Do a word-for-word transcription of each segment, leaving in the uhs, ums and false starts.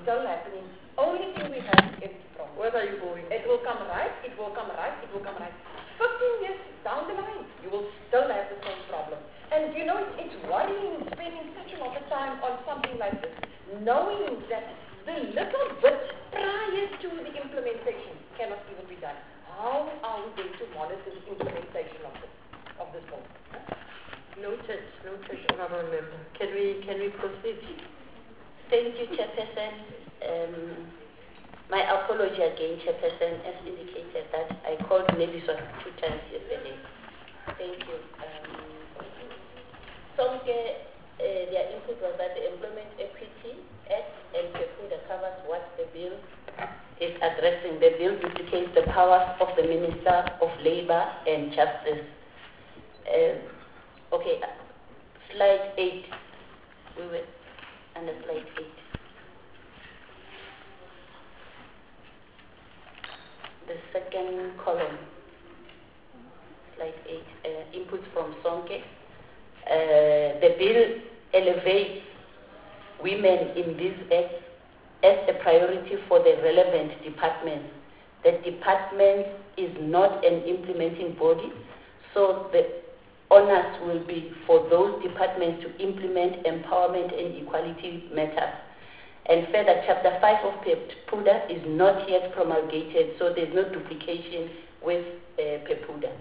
still happening. Only thing we have is from. Where are you going? It will come right, it will come right, it will come right. fifteen years down the line, you will still have the same problem. And you know, it's, it's worrying spending such a lot of time on something like this, knowing that the little bit prior to the implementation cannot even be done. How are we going to monitor the implementation of this, of this law? Noted, noted, Honourable Member. Can we, can we proceed? Thank you, Chairperson. Um, my apology again, Chairperson, as indicated that I called maybe so two times yesterday. Thank you. Um, Some uh, their input was that the Employment Equity Act and PEPUDA covers what the bill is addressing. The bill duplicates the powers of the Minister of Labour and Justice. Uh, okay, slide eight. We were under slide eight. The second column, slide eight, uh, inputs from Sonke. Uh, the bill elevates women in these acts as a priority for the relevant departments. The department is not an implementing body, so the onus will be for those departments to implement empowerment and equality matters. And further, Chapter five of PEPUDA is not yet promulgated, so there's no duplication with uh, PEPUDA.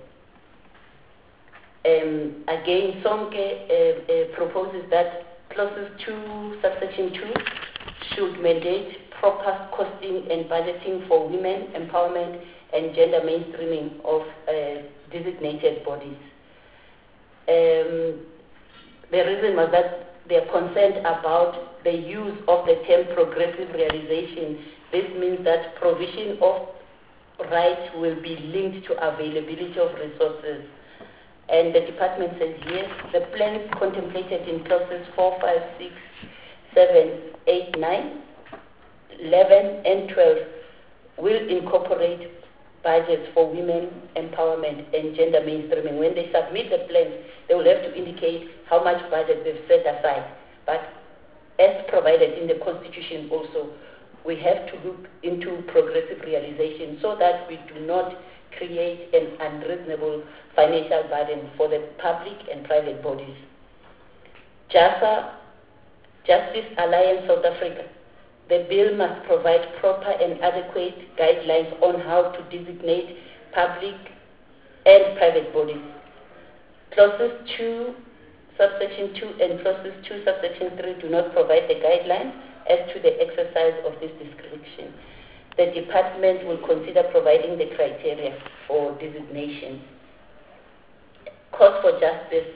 Um, again, Sonke uh, uh, proposes that clauses two, subsection two, should mandate proper costing and budgeting for women empowerment and gender mainstreaming of uh, designated bodies. Um, the reason was that they are concerned about the use of the term progressive realization. This means that provision of rights will be linked to availability of resources. And the department says yes, the plans contemplated in clauses four, five, six, seven, eight, nine, eleven, and twelve will incorporate budgets for women empowerment and gender mainstreaming. When they submit the plans, they will have to indicate how much budget they've set aside. But as provided in the Constitution also, we have to look into progressive realization so that we do not create an unreasonable financial burden for the public and private bodies. JASA, Justice Alliance South Africa, the bill must provide proper and adequate guidelines on how to designate public and private bodies. Clauses two, subsection two and clauses two, subsection three do not provide the guidelines as to the exercise of this discretion. The department will consider providing the criteria for designation. Cause for justice.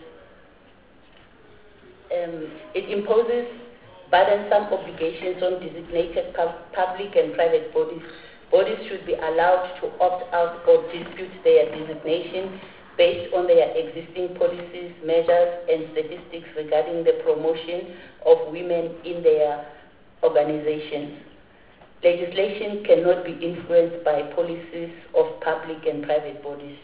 Um, it imposes burdensome obligations on designated pub public and private bodies. Bodies should be allowed to opt out or dispute their designation based on their existing policies, measures, and statistics regarding the promotion of women in their organizations. Legislation cannot be influenced by policies of public and private bodies.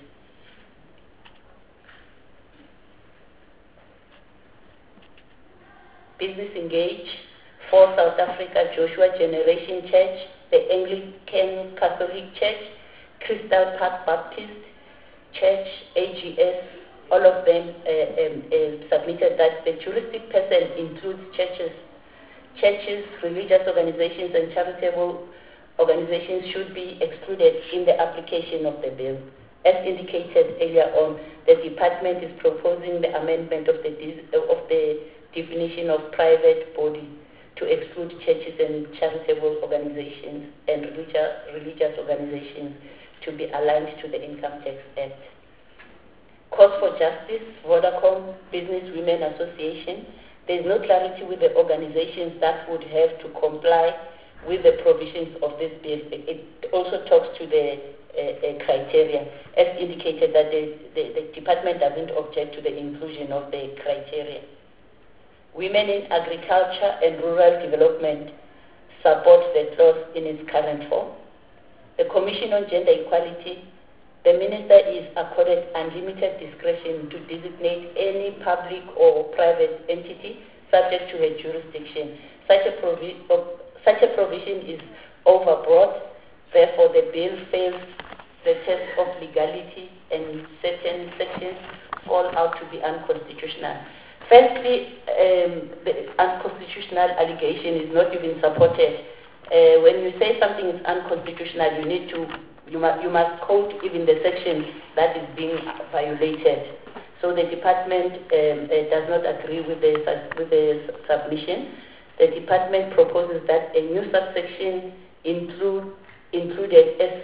Business Engage for South Africa, Joshua Generation Church, the Anglican Catholic Church, Crystal Park Baptist Church, A G S, all of them uh, um, uh, submitted that the juristic person includes churches. Churches, religious organizations, and charitable organizations should be excluded in the application of the bill. As indicated earlier on, the department is proposing the amendment of the, of the definition of private body to exclude churches and charitable organizations and religious, religious organizations to be aligned to the Income Tax Act. Cause for Justice, Vodacom Business Women Association. There is no clarity with the organizations that would have to comply with the provisions of this bill. It also talks to the uh, uh, criteria, as indicated that the, the, the department doesn't object to the inclusion of the criteria. Women in Agriculture and Rural Development support the clause in its current form. The Commission on Gender Equality, the Minister is accorded unlimited discretion to designate any public or private entity subject to her jurisdiction. Such a, provi such a provision is overbroad. Therefore, the bill fails the test of legality and certain sections fall out to be unconstitutional. Firstly, um, the unconstitutional allegation is not even supported. Uh, when you say something is unconstitutional, you need to, you, mu you must quote even the section that is being violated. So the department um, uh, does not agree with the, with the submission. The department proposes that a new subsection include, included as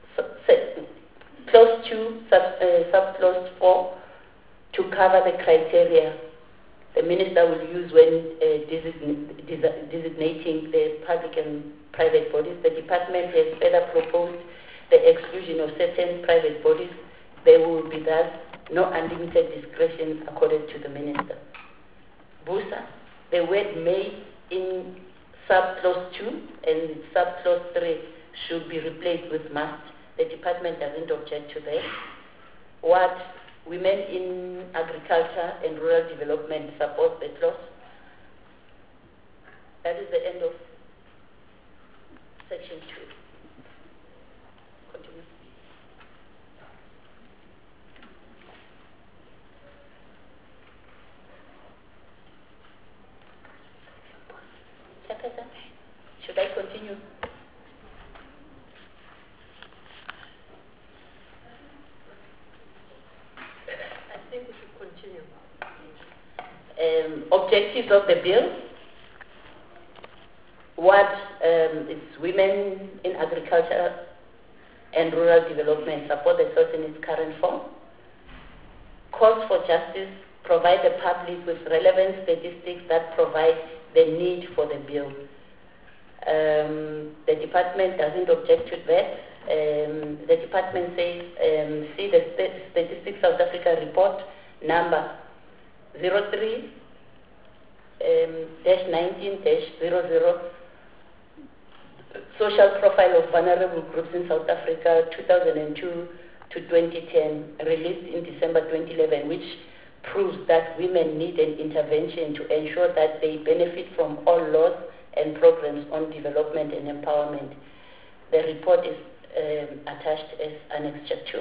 clause two, sub, uh, subclause four, to cover the criteria the minister will use when uh, design, designating the public and private bodies. The department has further proposed the exclusion of certain private bodies. There will be thus no unlimited discretion according to the minister. Busa, the word may in subclause two and subclause three should be replaced with must. The department doesn't object to that. What women in agriculture and rural development support the clause. That is the end of section two. Continue. Chairperson, should I continue? Um, objectives of the bill. What um, is women in agriculture and rural development support the clause in its current form. Calls for justice, provide the public with relevant statistics that provide the need for the bill. Um, the department doesn't object to that. Um, the department says, um, see the st Statistics South Africa report number zero three dash nineteen dash zero zero, Social Profile of Vulnerable Groups in South Africa two thousand two to twenty ten, released in December twenty eleven, which proves that women need an intervention to ensure that they benefit from all laws and programs on development and empowerment. The report is um, attached as Annexure two.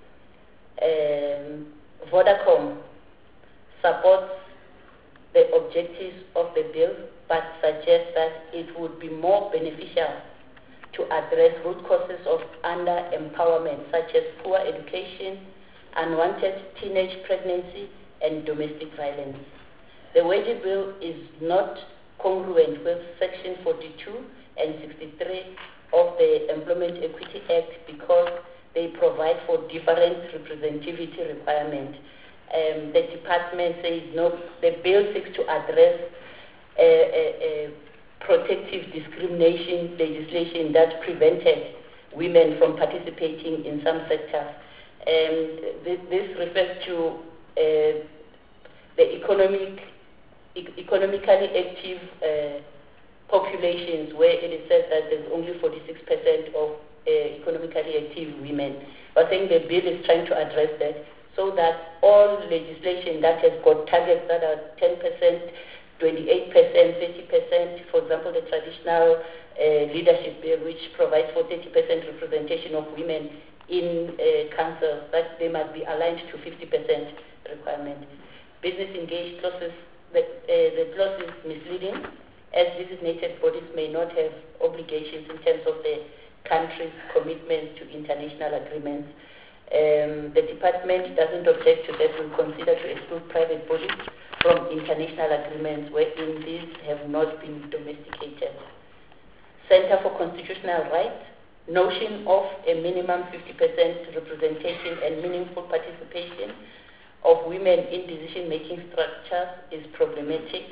Um, Vodacom supports the objectives of the bill, but suggests that it would be more beneficial to address root causes of under-empowerment, such as poor education, unwanted teenage pregnancy, and domestic violence. The wage bill is not congruent with Section forty-two and sixty-three of the Employment Equity Act because they provide for different representativity requirements. Um, the department says no, the bill seeks to address uh, uh, uh, protective discrimination legislation that prevented women from participating in some sectors. Um, th this refers to uh, the economic, e economically active uh, populations, where it is said that there's only forty-six percent of uh, economically active women. I think the bill is trying to address that, so that all legislation that has got targets that are ten percent, twenty-eight percent, thirty percent, for example, the traditional uh, leadership bill, which provides for thirty percent representation of women in uh, councils, that they must be aligned to fifty percent requirement. Business engaged clauses, the, uh, the clause is misleading, as designated bodies may not have obligations in terms of the country's commitments to international agreements. Um, the department doesn't object to that. Will consider to exclude private bodies from international agreements wherein these have not been domesticated. Center for Constitutional Rights, notion of a minimum fifty percent representation and meaningful participation of women in decision-making structures is problematic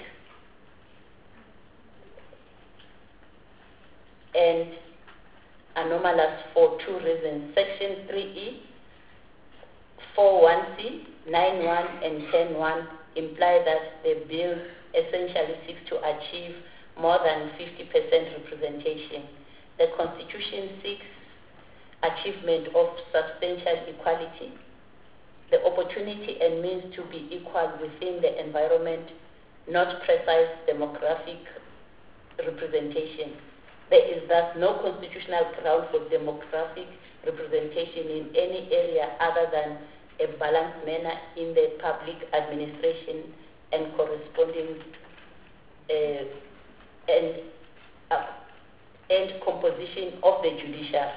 and anomalous for two reasons. Section three E, four one C, nine one, and ten one imply that the bill essentially seeks to achieve more than fifty percent representation. The Constitution seeks achievement of substantial equality, the opportunity and means to be equal within the environment, not precise demographic representation. There is thus no constitutional ground for demographic representation in any area other than a balanced manner in the public administration and corresponding uh, and, uh, and composition of the judiciary.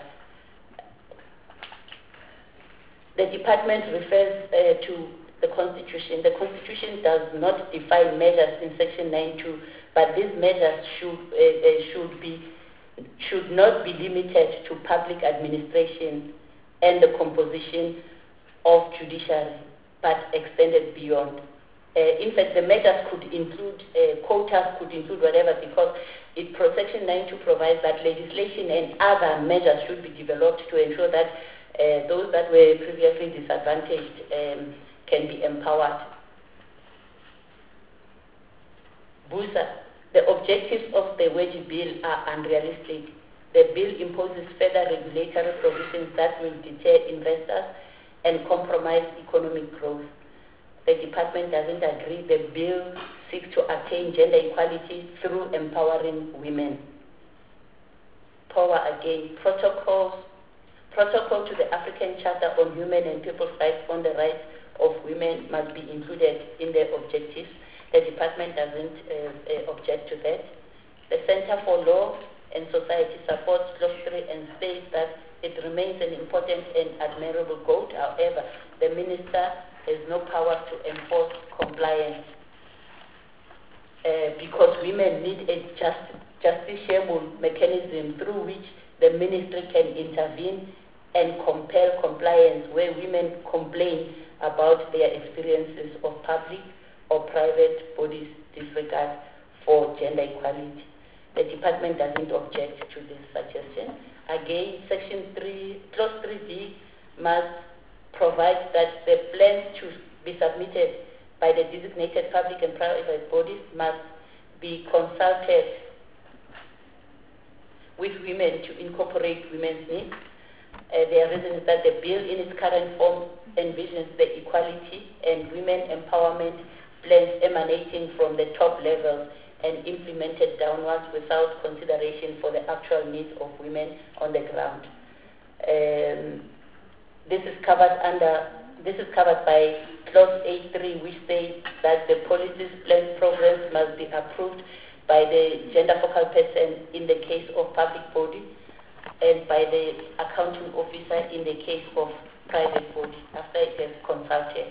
The department refers uh, to the Constitution. The Constitution does not define measures in Section nine two, but these measures should uh, uh, should be should not be limited to public administration and the composition of judiciary, but extended beyond. Uh, in fact, the measures could include uh, quotas, could include whatever, because it Section nine two provides that legislation and other measures should be developed to ensure that uh, those that were previously disadvantaged um, can be empowered. Busa, the objectives of the wage bill are unrealistic. The bill imposes further regulatory provisions that will deter investors and compromise economic growth. The department doesn't agree. The bill seeks to attain gender equality through empowering women. Power again, protocols, protocol to the African Charter on Human and People's Rights on the rights of women must be included in the objectives. The department doesn't uh, uh, object to that. The Center for Law and Society supports Clause three and states that it remains an important and admirable goal. However, the minister has no power to enforce compliance uh, because women need a just, justiciable mechanism through which the ministry can intervene and compel compliance where women complain about their experiences of public or private bodies' disregard for gender equality. The department doesn't object to this suggestion. Again, Section three, Clause three D must provide that the plans to be submitted by the designated public and private bodies must be consulted with women to incorporate women's needs. Uh, the reason is that the bill in its current form envisions the equality and women empowerment plans emanating from the top levels and implemented downwards without consideration for the actual needs of women on the ground. Um, this is covered under this is covered by Clause eight three, which states that the policies, plans, programs must be approved by the gender focal person in the case of public body and by the accounting officer in the case of private body after it has consulted.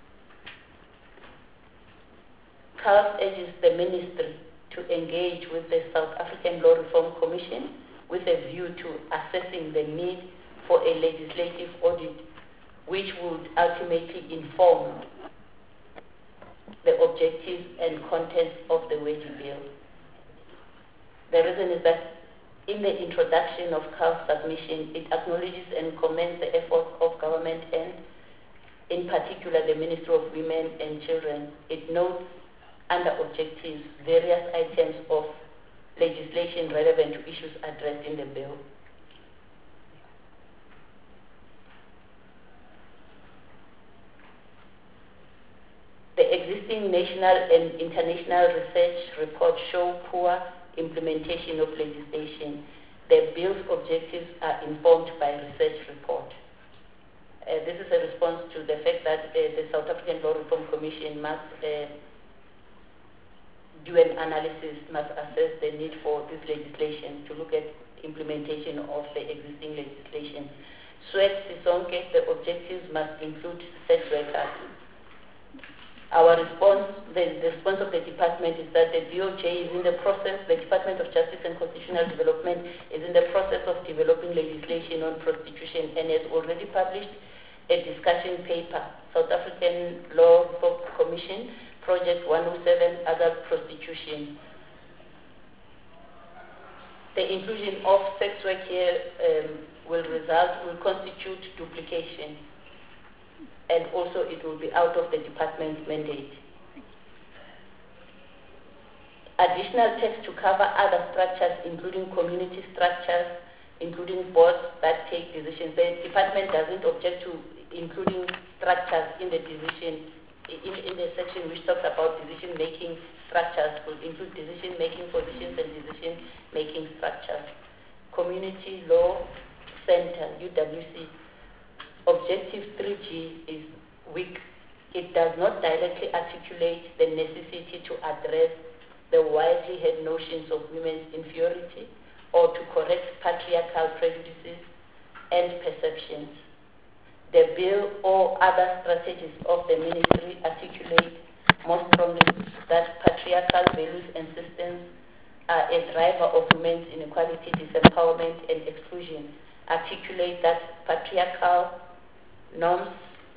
C A L S urges the ministry to engage with the South African Law Reform Commission with a view to assessing the need for a legislative audit which would ultimately inform the objectives and contents of the wage bill. The reason is that in the introduction of C A L S submission, it acknowledges and commends the efforts of government and, in particular, the Ministry of Women and Children. It notes under objectives various items of legislation relevant to issues addressed in the bill. The existing national and international research reports show poor implementation of legislation. The bill's objectives are informed by research report. Uh, this is a response to the fact that uh, the South African Law Reform Commission must uh, do an analysis, must assess the need for this legislation to look at implementation of the existing legislation. SWET Sisonke, the objectives must include sex workers. Our response, the, the response of the department is that the D O J is in the process, the Department of Justice and Constitutional Development is in the process of developing legislation on prostitution and has already published a discussion paper, South African Law Reform Commission, Project one oh seven, Adult Prostitution. The inclusion of sex work here um, will result, will constitute duplication, and also it will be out of the department's mandate. Additional text to cover other structures, including community structures, including boards that take decisions. The department doesn't object to including structures in the decision in, in the section which talks about decision-making structures, will include decision-making positions and decision-making structures. Community Law Center, U W C. Objective three G is weak. It does not directly articulate the necessity to address the widely held notions of women's inferiority or to correct patriarchal prejudices and perceptions. The bill or other strategies of the ministry articulate most strongly that patriarchal values and systems are a driver of women's inequality, disempowerment, and exclusion. Articulate that patriarchal norms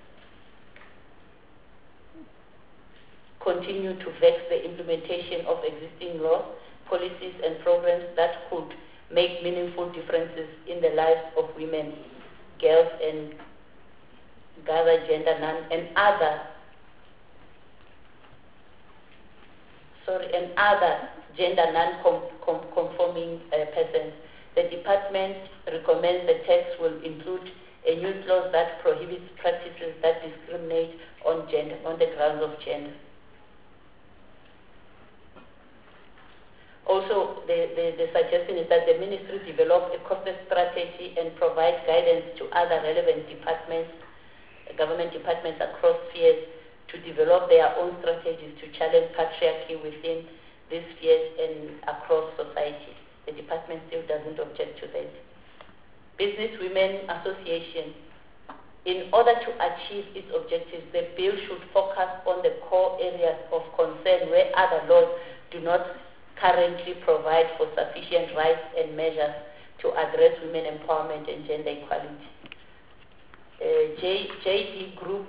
continue to vex the implementation of existing laws, policies, and programs that could make meaningful differences in the lives of women, girls, and gather gender non and other sorry and other gender non-conforming uh, persons. The department recommends the text will include a new clause that prohibits practices that discriminate on gender on the grounds of gender. Also, the, the, the suggestion is that the ministry develop a corporate strategy and provide guidance to other relevant departments, government departments across spheres to develop their own strategies to challenge patriarchy within these spheres and across society. The department still doesn't object to this. Business Women Association. In order to achieve its objectives, the bill should focus on the core areas of concern where other laws do not currently provide for sufficient rights and measures to address women empowerment and gender equality. Uh, J, JD Group,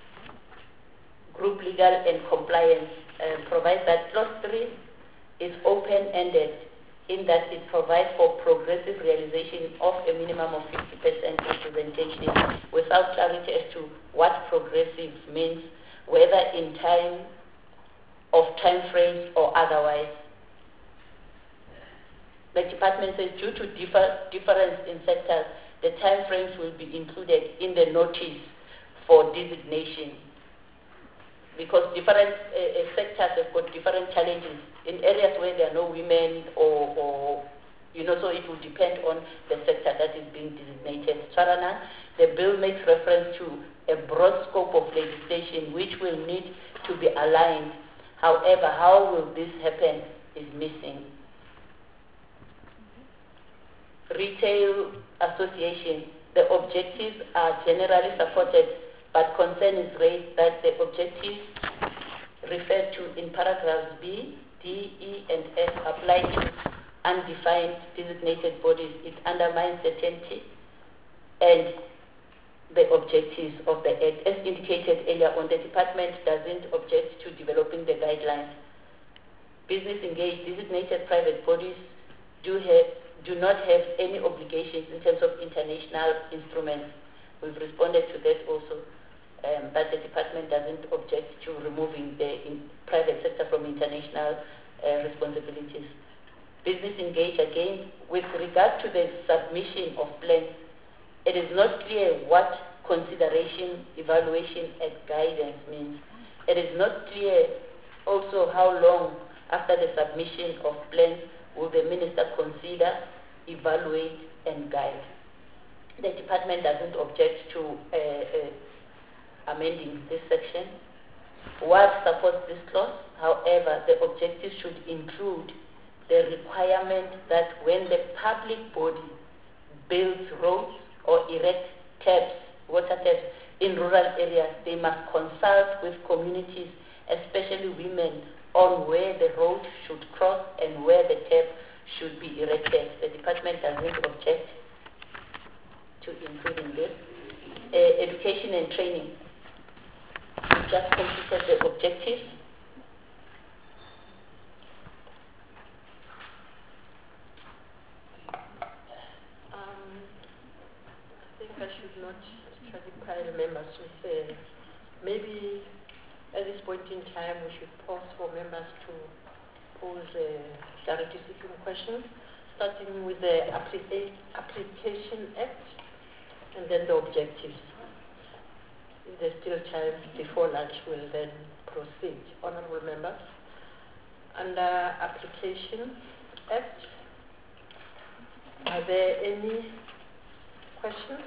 Group Legal and Compliance uh, provides that clause three is open-ended in that it provides for progressive realization of a minimum of fifty percent representation without clarity as to what progressive means, whether in time of time frames or otherwise. The department says due to differ, difference in sectors, the time frames will be included in the notice for designation because different uh, sectors have got different challenges in areas where there are no women or, or, you know, so it will depend on the sector that is being designated. Charana, the bill makes reference to a broad scope of legislation which will need to be aligned. However, how will this happen is missing. Retail Association, the objectives are generally supported, but concern is raised that the objectives referred to in paragraphs B, D, E, and F apply to undefined designated bodies. It undermines certainty and the objectives of the Act. As indicated earlier on, the department doesn't object to developing the guidelines. Business engaged designated private bodies do have do not have any obligations in terms of international instruments. We've responded to that also, um, but the department doesn't object to removing the in private sector from international uh, responsibilities. Business engage again, with regard to the submission of plans, it is not clear what consideration, evaluation, and guidance means. It is not clear also how long after the submission of plans will the minister consider, evaluate, and guide. The department doesn't object to uh, uh, amending this section. W A D supports this clause. However, the objective should include the requirement that when the public body builds roads or erects taps, water taps in rural areas, they must consult with communities, especially women, on where the road should cross and where the tap should be erected. The department doesn't object to including this. Uh, education and training. We just completed the objectives. Um, I think I should not stratify members with uh, maybe at this point in time, we should pause for members to pose uh, clarity-seeking questions, starting with the applica Application Act and then the objectives. if there's still time before lunch, we'll then proceed. Honorable members, under Application Act, are there any questions?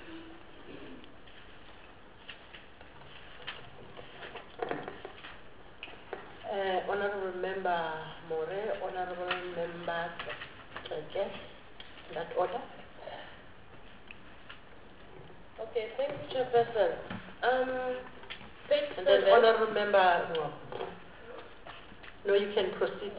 Uh, Honorable Member More, Honorable Member Keke, in that order. Okay, thank you, Chairperson. Um, page And then seven. Honorable Member, no. No, you can proceed.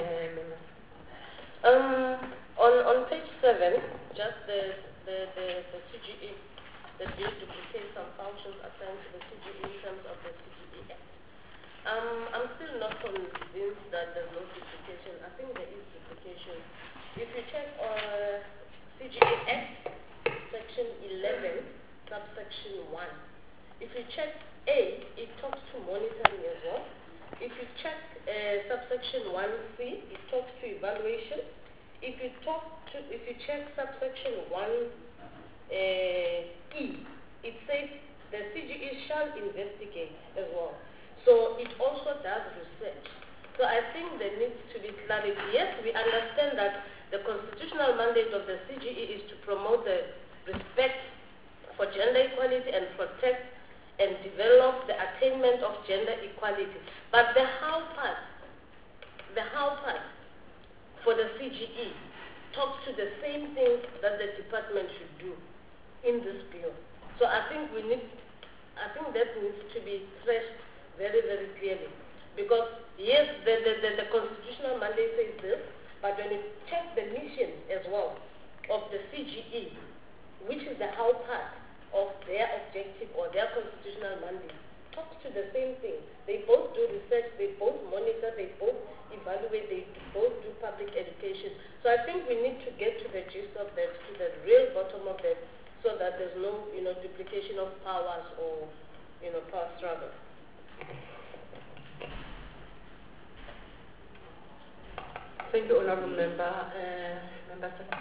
Uh, Um, on, on page seven, just the, the, the, the C G E, the bill duplicates some functions assigned to the C G E in terms of the C G E Act. Um, I'm still not convinced that there's no duplication. I think there is duplication. If you check uh, C G E Act, section eleven, subsection one, if you check A, it talks to monitoring as well. If you check uh, subsection one C, it talks to evaluation. If you talk to, if you check subsection one uh, E, it says the C G E shall investigate as well. So it also does research. So I think there needs to be clarity. Yes, we understand that the constitutional mandate of the C G E is to promote the respect for gender equality and protect and develop the attainment of gender equality. But the how part, the how part for the C G E talks to the same thing that the department should do in this bill. So I think we need, I think that needs to be stressed very, very clearly. Because yes, the, the, the, the constitutional mandate says this, but when you check the mission as well of the C G E, which is the how part of their objective or their constitutional mandate, talks to the same thing. They both do research, they both monitor, they both evaluate, they both do public education. So I think we need to get to the gist of that, to the real bottom of that, so that there's no, you know, duplication of powers or, you know, power struggle. Thank you, Honorable Member. Uh, Member Secretary.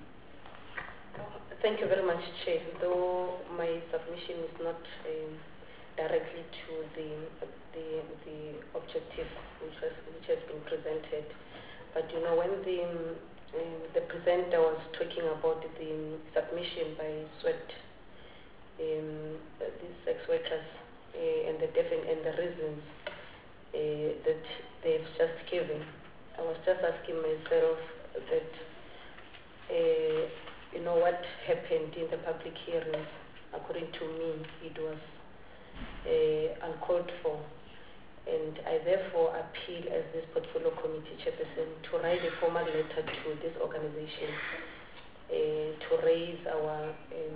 Thank you very much, Chair. Though my submission is not um, directly to the, the the objective which has which has been presented, but you know when the um, the presenter was talking about the submission by SWET, um, these sex workers uh, and the defin- and the reasons uh, that they've just given, I was just asking myself that. Uh, You know what happened in the public hearings, according to me, it was uh, uncalled for. And I therefore appeal as this portfolio committee chairperson to write a formal letter to this organization uh, to raise our um,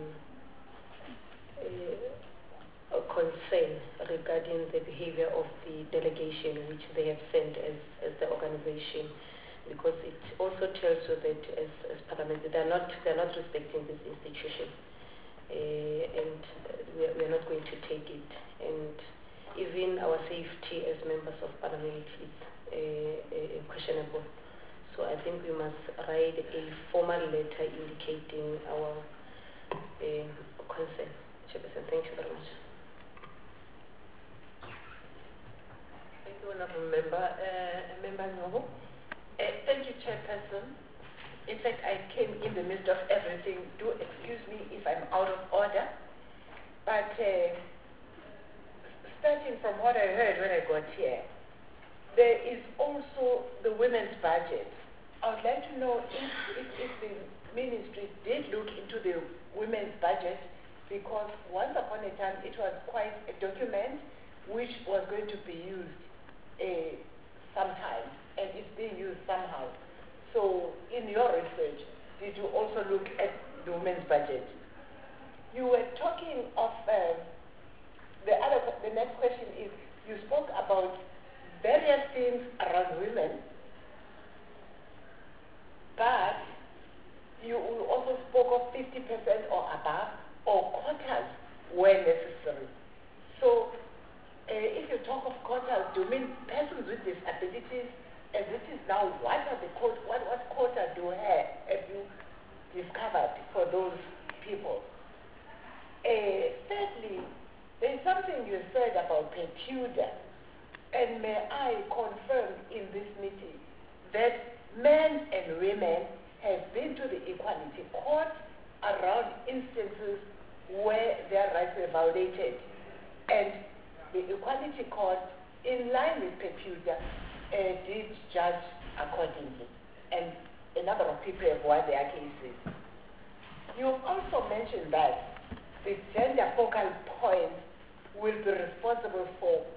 uh, concern regarding the behavior of the delegation which they have sent as, as the organization. Because it also tells you that as, as Parliament, they are not they are not respecting this institution, uh, and we are, we are not going to take it. And even our safety as members of Parliament is uh, uh, questionable. So I think we must write a formal letter indicating our uh, concern. Chairperson, thank you very much. Thank you, Honorable Member. Uh, Member Novo. Uh, thank you, Chairperson. In fact, I came in the midst of everything. Do excuse me if I'm out of order. But uh, starting from what I heard when I got here, there is also the women's budget. I would like to know if, if, if the ministry did look into the women's budget, because once upon a time it was quite a document which was going to be used uh, sometime, and it's being used somehow. So in your research, did you also look at the women's budget? You were talking of, uh, the other, the next question is, you spoke about various things around women, but you also spoke of fifty percent or above, or quotas where necessary. So uh, if you talk of quotas, do you mean persons with disabilities? As it is now, what are the quotas, what, what quota do you have, have you discovered for those people? Uh, thirdly, there Petuda. And may I confirm in this meeting that men and women have been to the Equality Court around instances where their rights were violated. And the Equality Court, in line with Petuda, uh, did judge accordingly. And a number of people have won their cases. You also mentioned that the gender focal points will be responsible for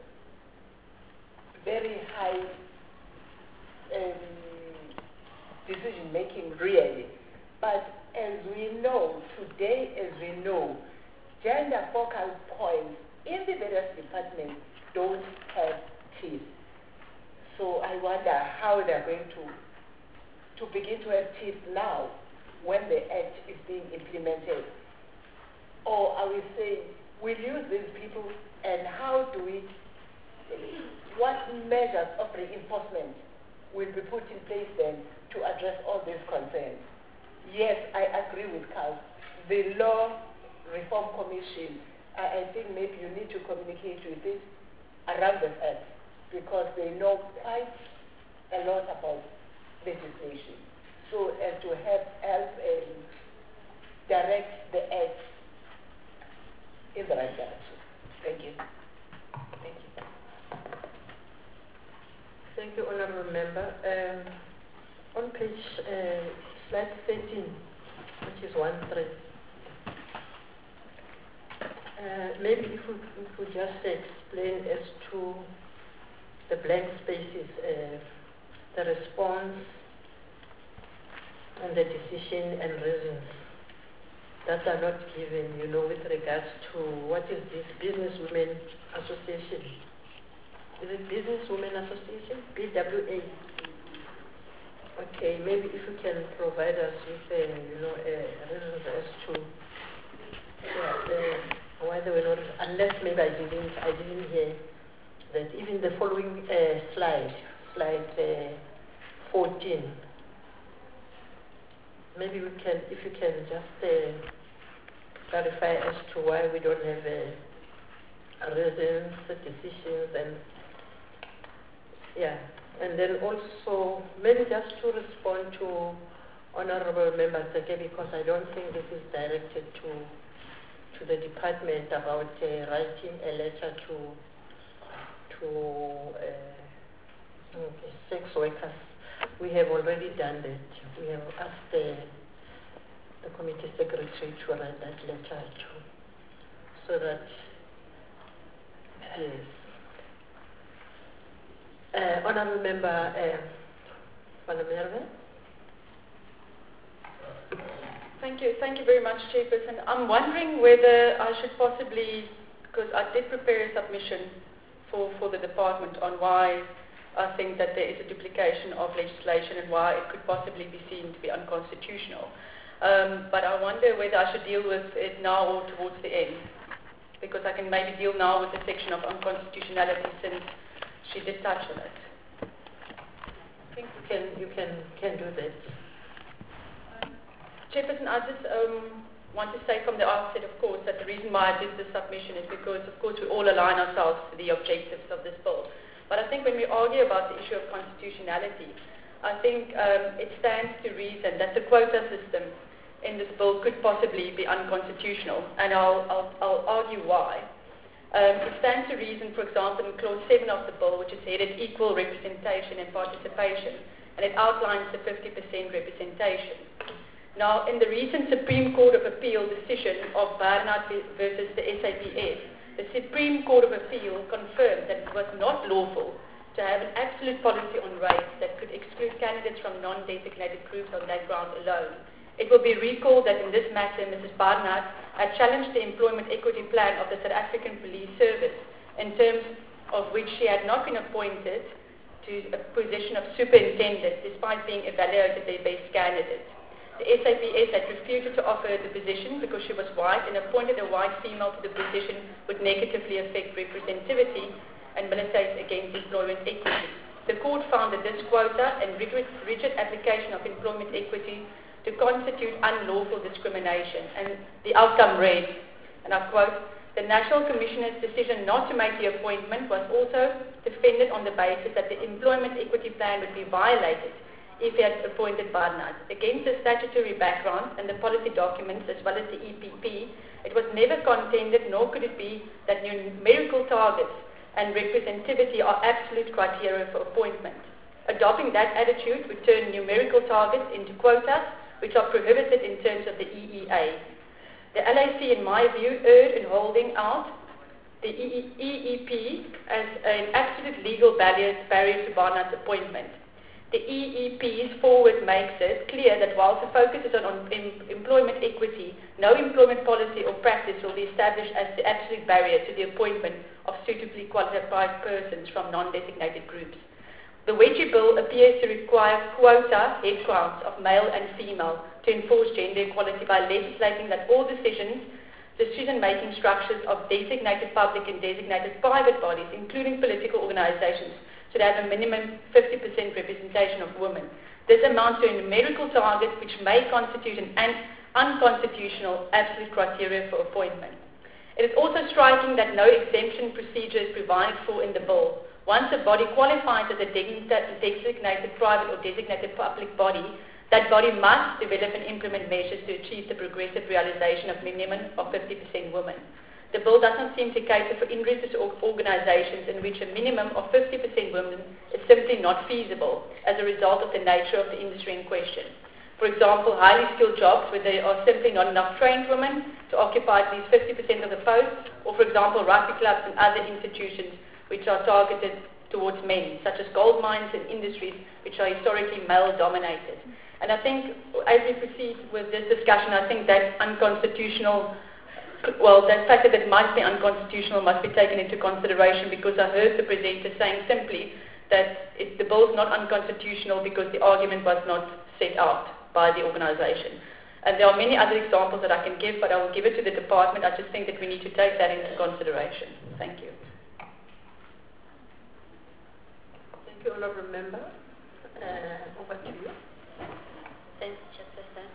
very high um, decision making really. But as we know, today as we know, gender focal points in the various departments don't have teeth. So I wonder how they're going to, to begin to have teeth now when the Act is being implemented. Or are we saying, we'll use these people and how do we, what measures of reinforcement will be put in place then to address all these concerns? Yes, I agree with Carl. The Law Reform Commission, I, I think maybe you need to communicate with it around the Act because they know quite a lot about legislation. So as to help, help and direct the Act in the right direction. Thank you. Thank you. Thank you, Honourable Member. Um, on page uh, slide thirteen, which is one three, uh, maybe if we, if we just explain as to the blank spaces, uh, the response and the decision and reasons that are not given, you know, with regards to what is this Business Women Association? Is it Business Women Association? B W A. Okay, maybe if you can provide us with, uh, you know, uh, reasons as to yeah, uh, why they were not, unless maybe I didn't, I didn't hear that even the following uh, slide, slide uh, fourteen, maybe we can, if you can just uh, clarify as to why we don't have uh, reasons, decisions, and yeah, and then also maybe just to respond to Honourable Member Seke, because I don't think this is directed to to the department about uh, writing a letter to to uh, okay, sex workers. We have already done that. We have asked the, the committee secretary to write that letter too, so that yes. Uh, Honourable Member uh, Van der Merwe. Thank you. Thank you very much, Chairperson. I'm wondering whether I should possibly, because I did prepare a submission for, for the department on why I think that there is a duplication of legislation and why it could possibly be seen to be unconstitutional. Um, but I wonder whether I should deal with it now or towards the end, because I can maybe deal now with the section of unconstitutionality since she did touch on it. I think you can, you can, can do that. Chairperson, I just um, want to say from the outset, of course, that the reason why I did this submission is because, of course, we all align ourselves to the objectives of this bill. But I think when we argue about the issue of constitutionality, I think um, it stands to reason that the quota system in this bill could possibly be unconstitutional, and I'll, I'll, I'll argue why. Um, it stands to reason, for example, in Clause seven of the bill, which is headed Equal Representation and Participation, and it outlines the fifty percent representation. Now, in the recent Supreme Court of Appeal decision of Barnard versus the S A P F, the Supreme Court of Appeal confirmed that it was not lawful to have an absolute policy on race that could exclude candidates from non-designated groups on that ground alone. It will be recalled that in this matter, Missus Barnard had challenged the employment equity plan of the South African Police Service, in terms of which she had not been appointed to a position of superintendent, despite being evaluated their best candidate. The S A P S had refused to offer her the position because she was white, and appointed a white female to the position would negatively affect representativity and militate against employment equity. The court found that this quota and rigid, rigid application of employment equity to constitute unlawful discrimination, and the outcome read, and I quote, The National Commissioner's decision not to make the appointment was also defended on the basis that the employment equity plan would be violated if he had appointed Barnard. Against the statutory background and the policy documents as well as the E P P, it was never contended, nor could it be, that numerical targets and representativity are absolute criteria for appointment. Adopting that attitude would turn numerical targets into quotas, which are prohibited in terms of the E E A. The L A C, in my view, erred in holding out the E E P as an absolute legal barrier, barrier to Barnard's appointment. The E E P's forward makes it clear that whilst the focus is on, on em, employment equity, no employment policy or practice will be established as the absolute barrier to the appointment of suitably qualified persons from non-designated groups. The Wedgie Bill appears to require quota headcounts of male and female to enforce gender equality by legislating that all decisions, decision-making structures of designated public and designated private bodies, including political organizations, should have a minimum fifty percent representation of women. This amounts to a numerical target which may constitute an unconstitutional absolute criteria for appointment. It is also striking that no exemption procedure is provided for in the bill. Once a body qualifies as a designated private or designated public body, that body must develop and implement measures to achieve the progressive realization of minimum of fifty percent women. The bill does not seem to cater for interested organizations in which a minimum of fifty percent women is simply not feasible as a result of the nature of the industry in question. For example, highly skilled jobs where there are simply not enough trained women to occupy at least fifty percent of the posts, or for example, rugby clubs and other institutions which are targeted towards men, such as gold mines and industries which are historically male-dominated. And I think, as we proceed with this discussion, I think that unconstitutional Well, the fact that it might be unconstitutional must be taken into consideration, because I heard the presenter saying simply that it, the bill is not unconstitutional because the argument was not set out by the organization. And there are many other examples that I can give, but I will give it to the department. I just think that we need to take that into consideration. Thank you. Thank you, Honourable Member. Uh, over to you. Thanks, Chairperson.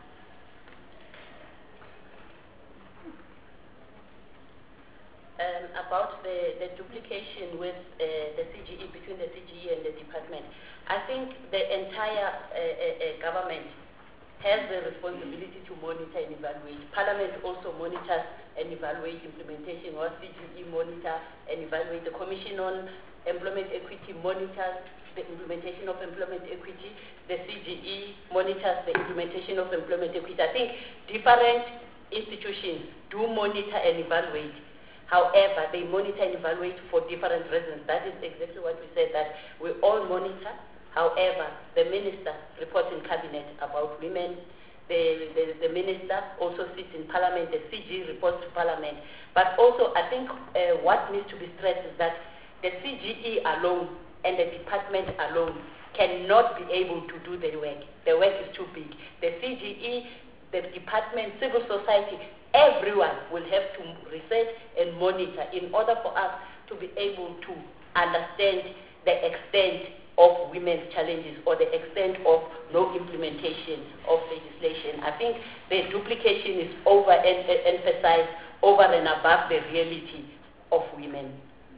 Um, about the, the duplication with uh, the C G E, between the C G E and the department, I think the entire uh, uh, uh, government has the responsibility to monitor and evaluate. Parliament also monitors and evaluates implementation, or C G E monitor and evaluate. The Commission on Employment Equity monitors the implementation of employment equity. The C G E monitors the implementation of employment equity. I think different institutions do monitor and evaluate. However, they monitor and evaluate for different reasons. That is exactly what we said, that we all monitor. However, the minister reports in cabinet about women. The, the, the minister also sits in parliament. The C G reports to parliament. But also, I think uh, what needs to be stressed is that the C G E alone and the department alone cannot be able to do the work. The work is too big. The C G E, the department, civil society, everyone will have to research and monitor in order for us to be able to understand the extent of women's challenges or the extent of no implementation of legislation. I think the duplication is overemphasized over and above the reality of women.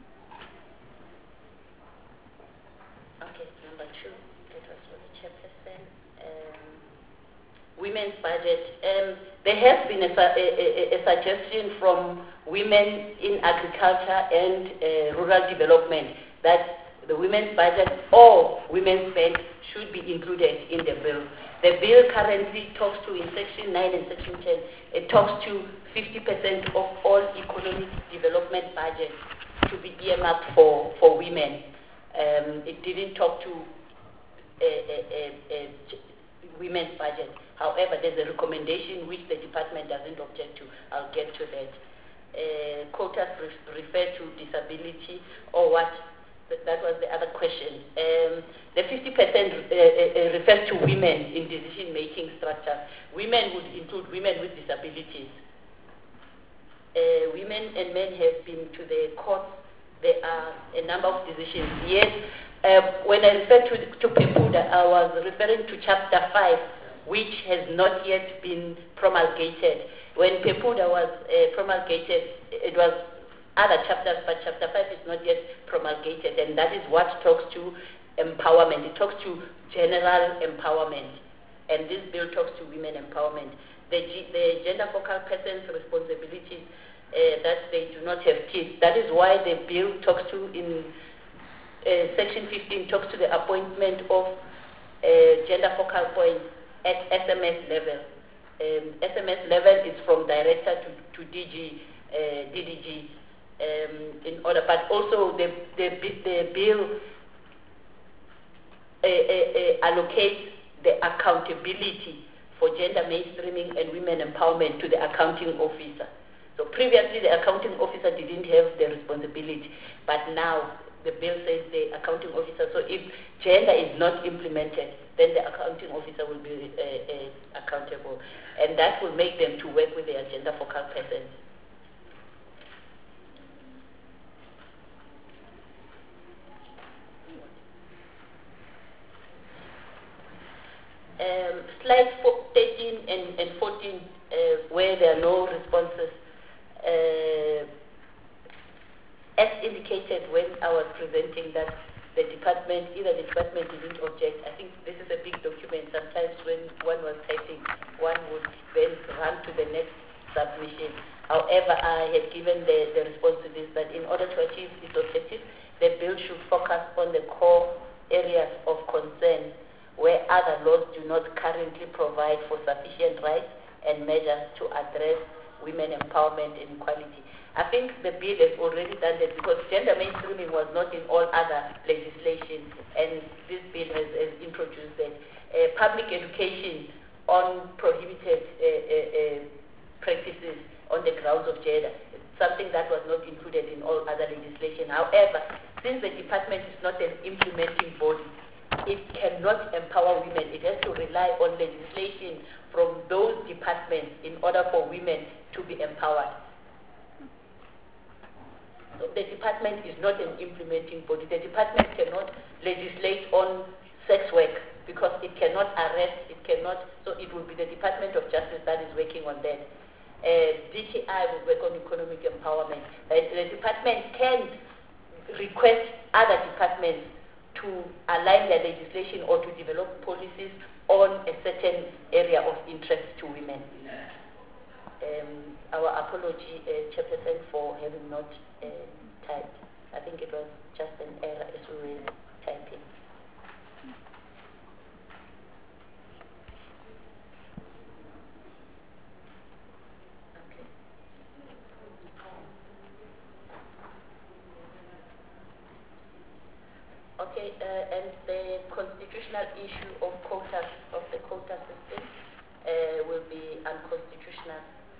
Okay, number two, that was for the chairperson. Um, women's budget. Um, there has been a, a, a, a suggestion from women in agriculture and uh, rural development that the women's budget or women's spend should be included in the bill. The bill currently talks to, in section nine and section ten, it talks to fifty percent of all economic development budget to be earmarked for, for women. Um, it didn't talk to a, a, a, a women's budget. However, there's a recommendation which the department doesn't object to. I'll get to that. Uh, quotas re- refer to disability or what? That was the other question. Um, the fifty percent uh, uh, refers to women in decision-making structure. Women would include women with disabilities. Uh, women and men have been to the courts. There are a number of decisions. Yes, uh, when I refer to, to PEPUDA, I was referring to Chapter five which has not yet been promulgated. When Pepuda was uh, promulgated, it was other chapters, but chapter five is not yet promulgated, and that is what talks to empowerment. It talks to general empowerment, and this bill talks to women empowerment. The, G, the gender focal person's responsibilities uh, that they do not have teeth. That is why the bill talks to, in uh, section fifteen, talks to the appointment of uh, gender focal points at S M S level. Um, S M S level is from director to, to D G, uh, D D G, um, in order, but also the, the, the bill uh, uh, uh, allocates the accountability for gender mainstreaming and women empowerment to the accounting officer. So previously the accounting officer didn't have the responsibility, but now the bill says the accounting officer. So if gender is not implemented, then the accounting officer will be uh, uh, accountable, and that will make them to work with their gender focal persons. Um, slide thirteen and, and fourteen, uh, where there are no responses. Uh, as indicated when I was presenting that the department, either the department didn't object. I think this is a big document. Sometimes when one was typing, one would then run to the next submission. However, I have given the, the response to this, that in order to achieve its objective, the bill should focus on the core areas of concern where other laws do not currently provide for sufficient rights and measures to address women empowerment and equality. I think the bill has already done that, because gender mainstreaming was not in all other legislation, and this bill has, has introduced that. Uh, public education on prohibited uh, uh, uh, practices on the grounds of gender, something that was not included in all other legislation. However, since the department is not an implementing body, it cannot empower women. It has to rely on legislation from those departments in order for women to be empowered. So the department is not an implementing body. The department cannot legislate on sex work because it cannot arrest, it cannot, so it will be the Department of Justice that is working on that. Uh, D T I will work on economic empowerment. Uh, the department can request other departments to align their legislation or to develop policies on a certain area of interest to women. Um, our apology, uh, Chairperson, for having not uh, typed. I think it was just an error as we were typing. Okay, uh, and the constitutional issue of quotas, of the quota system, uh, will be unconstitutional.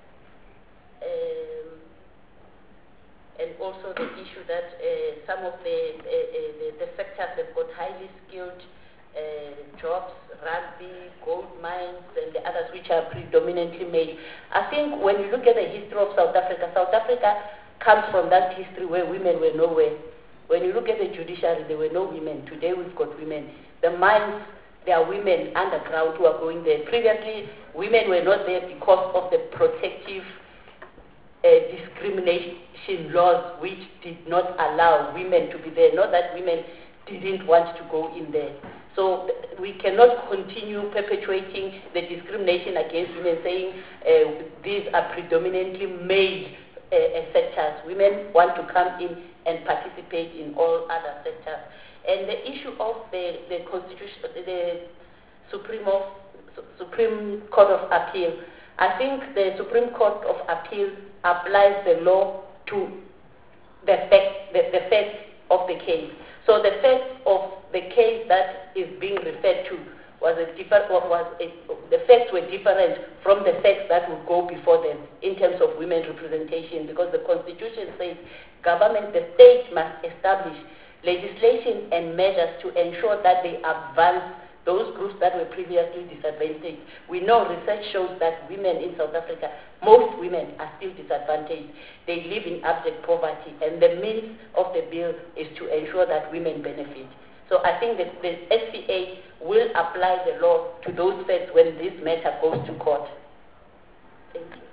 Um, and also the issue that uh, some of the, uh, uh, the, the sectors have got highly skilled uh, jobs, rugby, gold mines, and the others which are predominantly male. I think when you look at the history of South Africa, South Africa comes from that history where women were nowhere. When you look at the judiciary, there were no women. Today we've got women. The mines, there are women underground who are going there. Previously, women were not there because of the protective uh, discrimination laws which did not allow women to be there. Not that women didn't want to go in there. So th- we cannot continue perpetuating the discrimination against women, saying uh, these are predominantly male uh, uh, sectors. Women want to come in and participate in all other sectors. And the issue of the, the Constitution, the Supreme, of, Supreme Court of Appeal, I think the Supreme Court of Appeal applies the law to the fact, the, the facts of the case. So the facts of the case that is being referred to was a different, was a, the facts were different from the facts that would go before them in terms of women representation, because the Constitution says government, the state must establish legislation and measures to ensure that they advance those groups that were previously disadvantaged. We know research shows that women in South Africa, most women are still disadvantaged. They live in abject poverty, and the means of the bill is to ensure that women benefit. So I think that the S P A will apply the law to those facts when this matter goes to court. Thank you.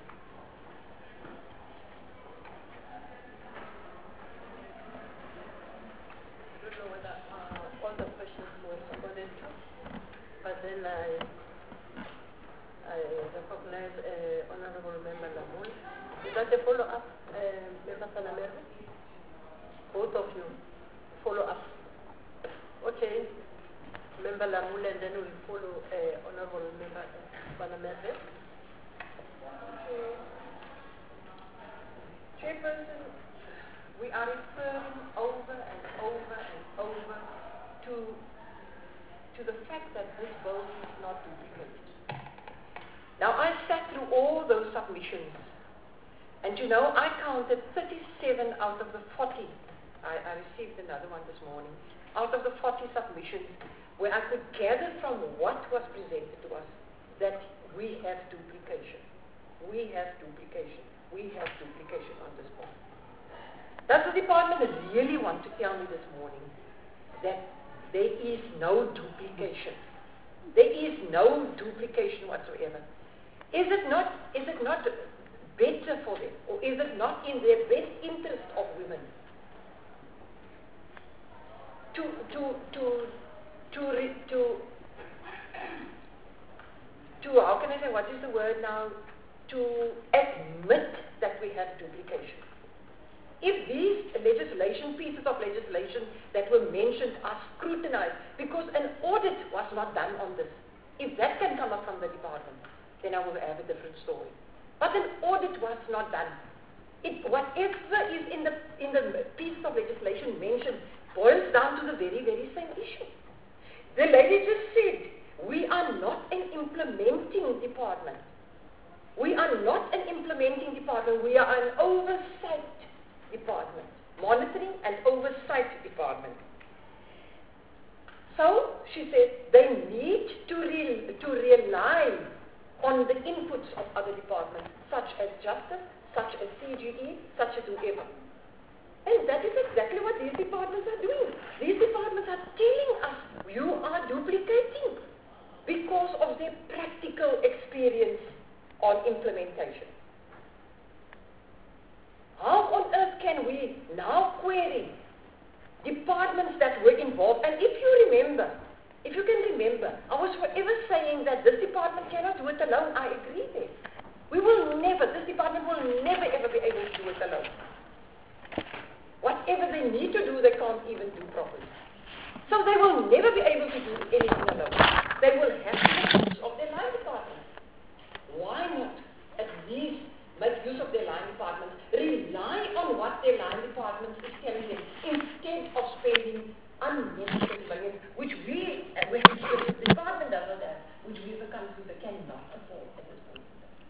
I don't know whether uh, all the questions were responded to, but then I, I recognize uh, Honorable Member Lamul. Is that a follow-up, uh, Member Panamera? Both of you, follow-up. Okay, Member Lamul, and then we'll follow uh, Honorable Member Panamera. Okay. Chairperson, we are referring over and over and over to, to the fact that this bill is not duplicated. Now, I sat through all those submissions, and you know, I counted thirty-seven out of the forty. I, I received another one this morning. Out of the forty submissions, where I could gather from what was presented to us that we have duplication. We have duplication. We have duplication on this point. Does the department really want to tell me this morning that there is no duplication? There is no duplication whatsoever. Is it not, is it not better for them, or is it not in their best interest of women to, to, to, to, re, to, to, how can I say, what is the word now, to admit that we have duplication? If these legislation, pieces of legislation that were mentioned are scrutinized, because an audit was not done on this, if that can come up from the department, then I will have a different story. But an audit was not done. It, whatever is in the, in the piece of legislation mentioned boils down to the very, very same issue. The lady just said, we are not an implementing department. We are not an implementing department. We are an oversight department, monitoring and oversight department. So, she said, they need to, re to rely on the inputs of other departments, such as justice, such as C G E, such as whoever. And that is exactly what these departments are doing. These departments are telling us, you are duplicating because of their practical experience on implementation. How on earth can we now query departments that were involved? And if you remember, if you can remember, I was forever saying that this department cannot do it alone. I agree there. We will never, this department will never ever be able to do it alone. Whatever they need to do, they can't even do properly. So they will never be able to do anything alone. They will have to make use of their line department. Why not at least make use of their line department, rely on what their line department is telling them, instead of spending unnecessary millions, which we, uh, which the department does not have, which we as a country cannot afford at this point.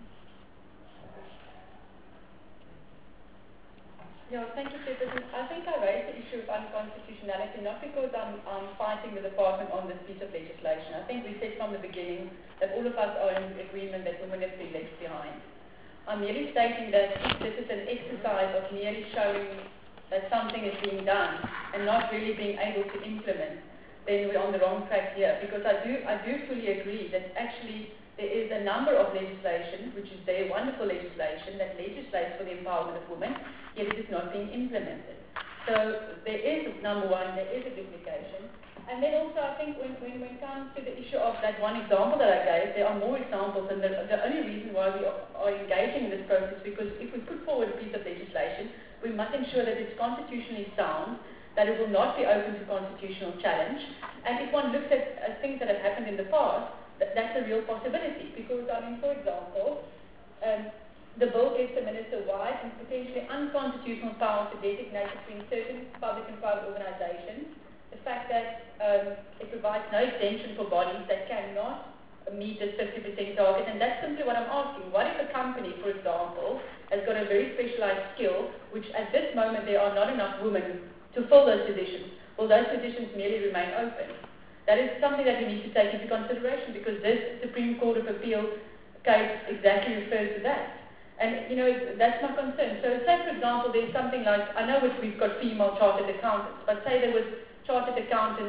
Yeah, thank you, Chairperson. I think I raised the issue of unconstitutionality not because I'm, I'm fighting the department on this piece of legislation. I think we said from the beginning that all of us are in agreement that women have been left behind. I'm merely stating that if this is an exercise of merely showing that something is being done and not really being able to implement, then we're on the wrong track here. Because I do, I do fully agree that actually there is a number of legislation, which is very wonderful legislation, that legislates for the empowerment of women, yet it is not being implemented. So there is, number one, there is a duplication. And then also I think when, when, when it comes to the issue of that one example that I gave, there are more examples, and the, the only reason why we are, are engaging in this process is because if we put forward a piece of legislation, we must ensure that it's constitutionally sound, that it will not be open to constitutional challenge. And if one looks at uh, things that have happened in the past, that, that's a real possibility. Because, I mean, for example, um, the bill gives the minister wide and potentially unconstitutional power to designate between certain public and private organizations. The fact that um, it provides no exemption for bodies that cannot meet this fifty percent target, and that's simply what I'm asking. What if a company, for example, has got a very specialized skill, which at this moment there are not enough women to fill those positions? Will those positions merely remain open? That is something that we need to take into consideration, because this Supreme Court of Appeal case exactly refers to that. And, you know, that's my concern. So say, for example, there's something like, I know we've got female chartered accountants, but say there was chartered accountants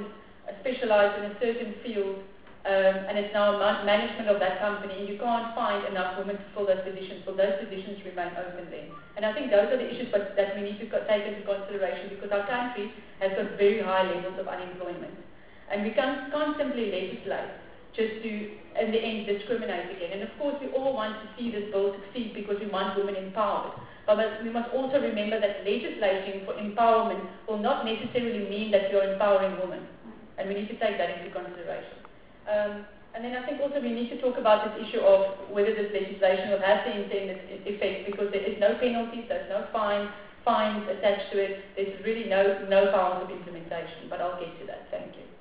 specialized in a certain field, um, and it's now ma- management of that company, and you can't find enough women to fill those positions, so those positions remain open then. And I think those are the issues but, that we need to co- take into consideration, because our country has got very high levels of unemployment. And we can't, can't simply legislate just to, in the end, discriminate again. And of course, we all want to see this bill succeed because we want women empowered. But we must also remember that legislating for empowerment will not necessarily mean that you're empowering women. And we need to take that into consideration. Um, and then I think also we need to talk about this issue of whether this legislation will have the intended effect, because there is no penalties, there's no fine, fines attached to it, there's really no, no bounds of implementation. But I'll get to that. Thank you.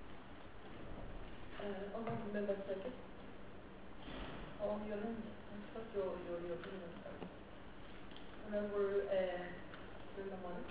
Uh, Honourable Member Second. On your hand, what's your, your, your opinion? Honourable uh, Member Monica.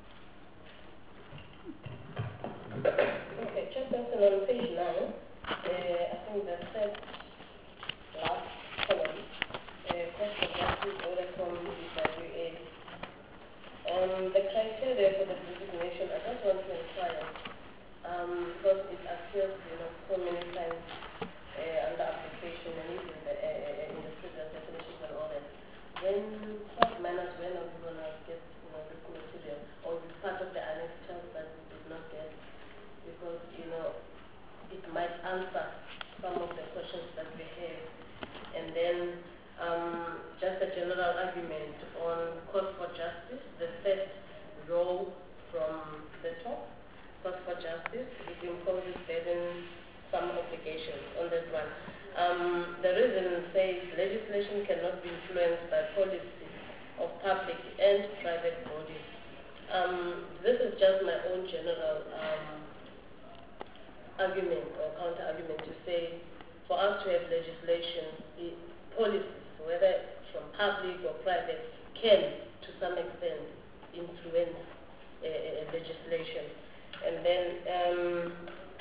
Okay, Chairperson, on page nine, uh, I think the third last column, uh, cost of justice order from the W A. Um, the criteria for the designation, I just want to inquire, um, because it appears, you know, so many times uh, under application and even the, uh, uh, in the previous definitions and all that. When, what manners, when are we going to get, you know, this material, or is part of the annexures that we did not get? Because, you know, it might answer some of the questions that we have. And then um, just a general argument on cost for justice, the third row from the top, cost for justice, it imposes burden some obligations on that one. Um, the reason says legislation cannot be influenced by policy of public and private bodies. Um, this is just my own general um, argument or counter-argument to say, for us to have legislation, the policies, whether from public or private, can, to some extent, influence uh, uh, legislation. And then, um,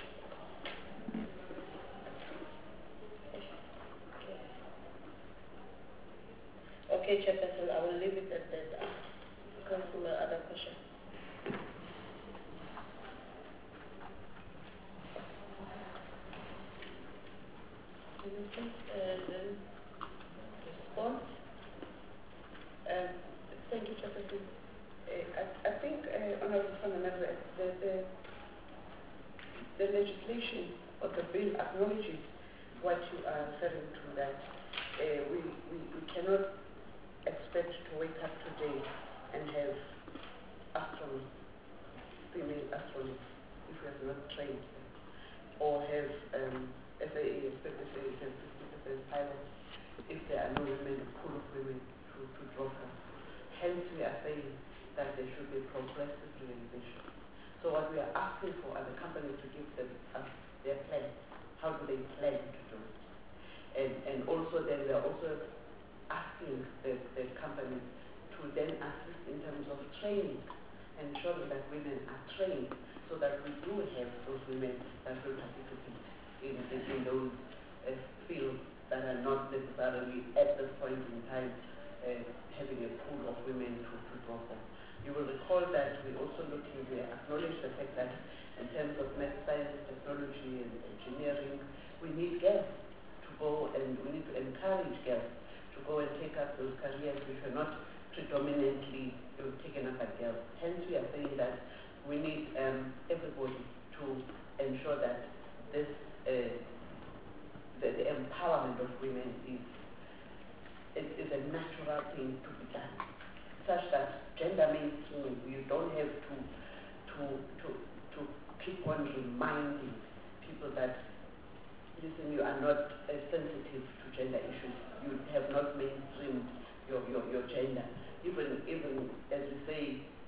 okay, Chairperson, I will leave it at that. I'll come to my other question. Uh, response. Um, thank you, Chairperson. Uh, I, I think, uh, Honourable Fundamental, the, the, the legislation or the bill acknowledges what you are referring to, that uh, we, we, we cannot expect to wake up today and have astronauts, female astronauts, if we have not trained them, or have um, F A A expect F A A have fifty percent pilots if there are no women, a pool of women to, to draw from. Hence, we are saying that there should be progressive realization. So what we are asking for are the companies to give them uh, their plan. How do they plan to do it? And, and also then we are also asking the, the companies to then assist in terms of training, ensuring that women are trained so that we do have those women that will participate in, in, in those uh, fields that are not necessarily at this point in time uh, having a pool of women to, to draw from. You will recall that we also looking, we acknowledge the fact that in terms of math, science, technology, and engineering, we need girls to go, and we need to encourage girls to go and take up those careers which are not predominantly you know, taken up by girls. Hence, we are saying that we need um, everybody to ensure that this, uh, the, the empowerment of women is, is, is a natural thing to be done, such that gender mainstreaming, you don't have to, to, to, to keep on reminding people that, listen, you are not uh, sensitive to gender issues. You have not mainstreamed your, your, your gender. Even, even as we say,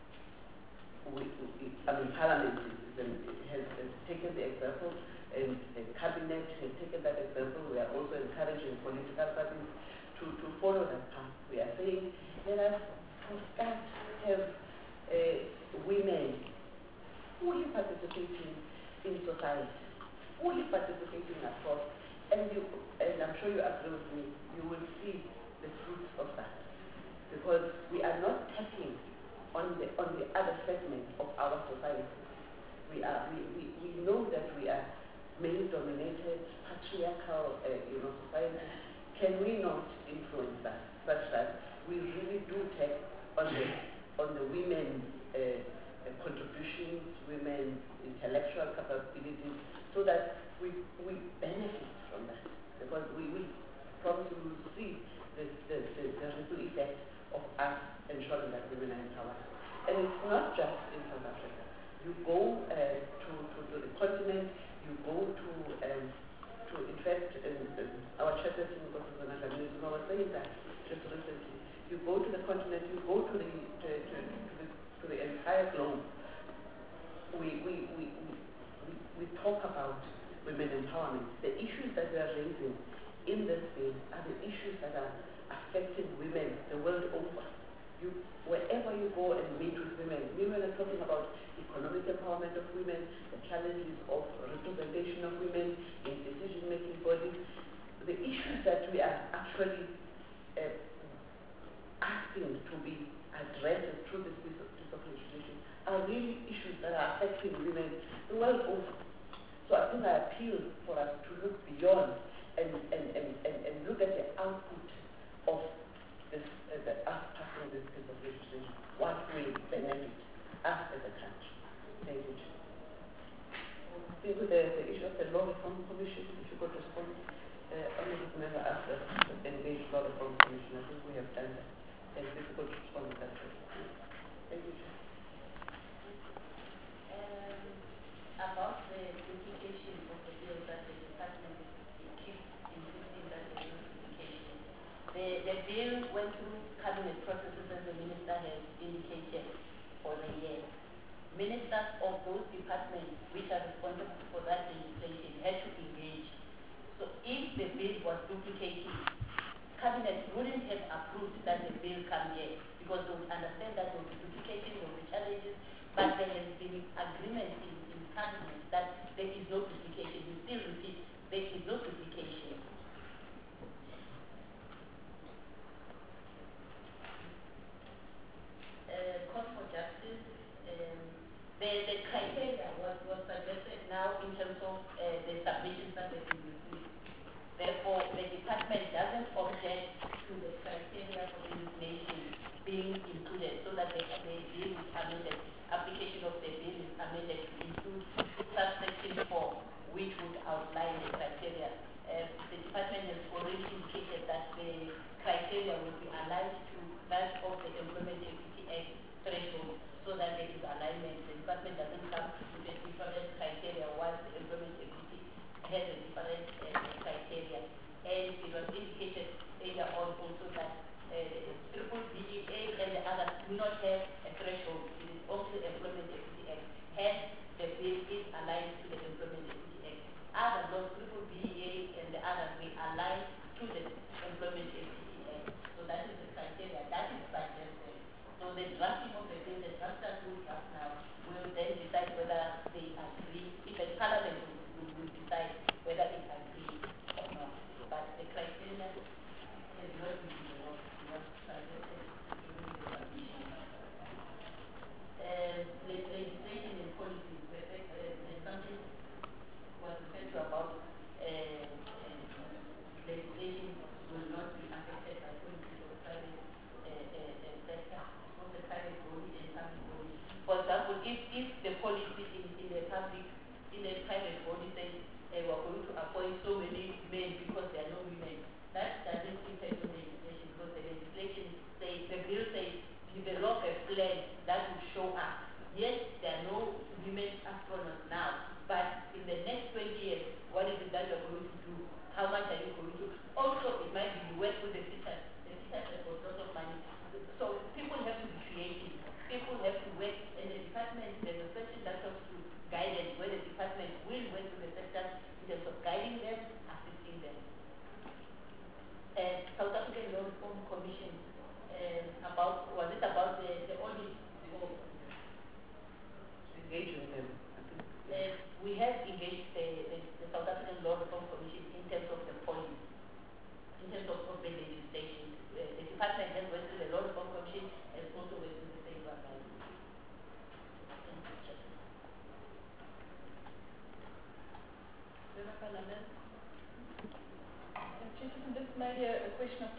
we, we, I mean, Parliament is, is, has, has taken the example, and the Cabinet has taken that example. We are also encouraging political parties to, to follow that path. We are saying, let us start have uh, women fully participating in society, fully participating across, and you, and I'm sure you agree with me, you will see the fruits of that, because we are not tapping on the on the other segment of our society. We are we, we, we know that not influence us, such that we really do take on the, on the women's uh, uh, contributions, women's intellectual capabilities, so that we, we benefit from that. Because we will probably will see the, the, the, the ripple effect of us ensuring that women are empowered. And it's not just in South Africa. You go uh, to, to, to the continent, you go to, um, to in fact, um, um, our chairperson, Doctor Zanaka was saying that just recently. You go to the continent, you go to the, to, to, to the, to the entire globe. We, we, we, we, we, we talk about women empowerment. The issues that we are raising in this bill are the issues that are affecting women the world over. You, wherever you go and meet with women, women are talking about economic empowerment of women, the challenges of representation of women in decision-making bodies, the issues that we are actually uh, asking to be addressed through this piece of, piece of legislation are really issues that are affecting women the world over. So I think I appeal for us to look beyond and, and, and, and, and look at the output of this, uh, the, us passing this piece of legislation, what will benefit us as a country. Thank you. I think with the, the issue of the Law Reform Commission, if you could respond, uh, only member asked us to engage Law Reform Commission. I think we have done that. And if you could respond to that. Thank you. Um, about the implication of the bill that the department keeps insisting that there is implication. The, the bill went through cabinet processes, as the minister has indicated, for the year. Ministers of those departments which are responsible for that legislation had to engage. So if the bill was duplicating, cabinet wouldn't have approved that the bill come here, because they would understand that there will be duplication, there will be challenges, but there has been agreement in, in cabinet that there is no duplication. We still repeat, there is no duplication. Uh, Court for Justice, um, the, the criteria was, was suggested now in terms of uh, the submissions that have been received. Therefore, the department doesn't object to the criteria for designation being included, so that the, the bill is amended, application of the bill is amended to include subsection four, which would outline the criteria. Uh, the department has already indicated that the criteria will be aligned to that of the Employment Equity Act threshold, so that there is alignment. The department doesn't come with a different criteria, while the Employment Equity has a different uh, criteria. And it was indicated earlier on also that uh, triple B E A and the others do not have a threshold. It is also the Employment Equity Act. Hence, the bill is aligned to the Employment Equity Act. Other laws, triple B E A and the others, will align to the Employment Equity Act. So that is the criteria. That is suggested. So the drafting of the bill, the drafters who draft now, will then decide whether they agree. If the Parliament will, will, will decide whether it agrees or not. But the criteria is what we do, what suggested during the submission. Uh, the legislation and policies, the, uh, the something was referred to about uh, uh, legislation will not be affected by policies of private uh, uh, uh, sector. Of the private role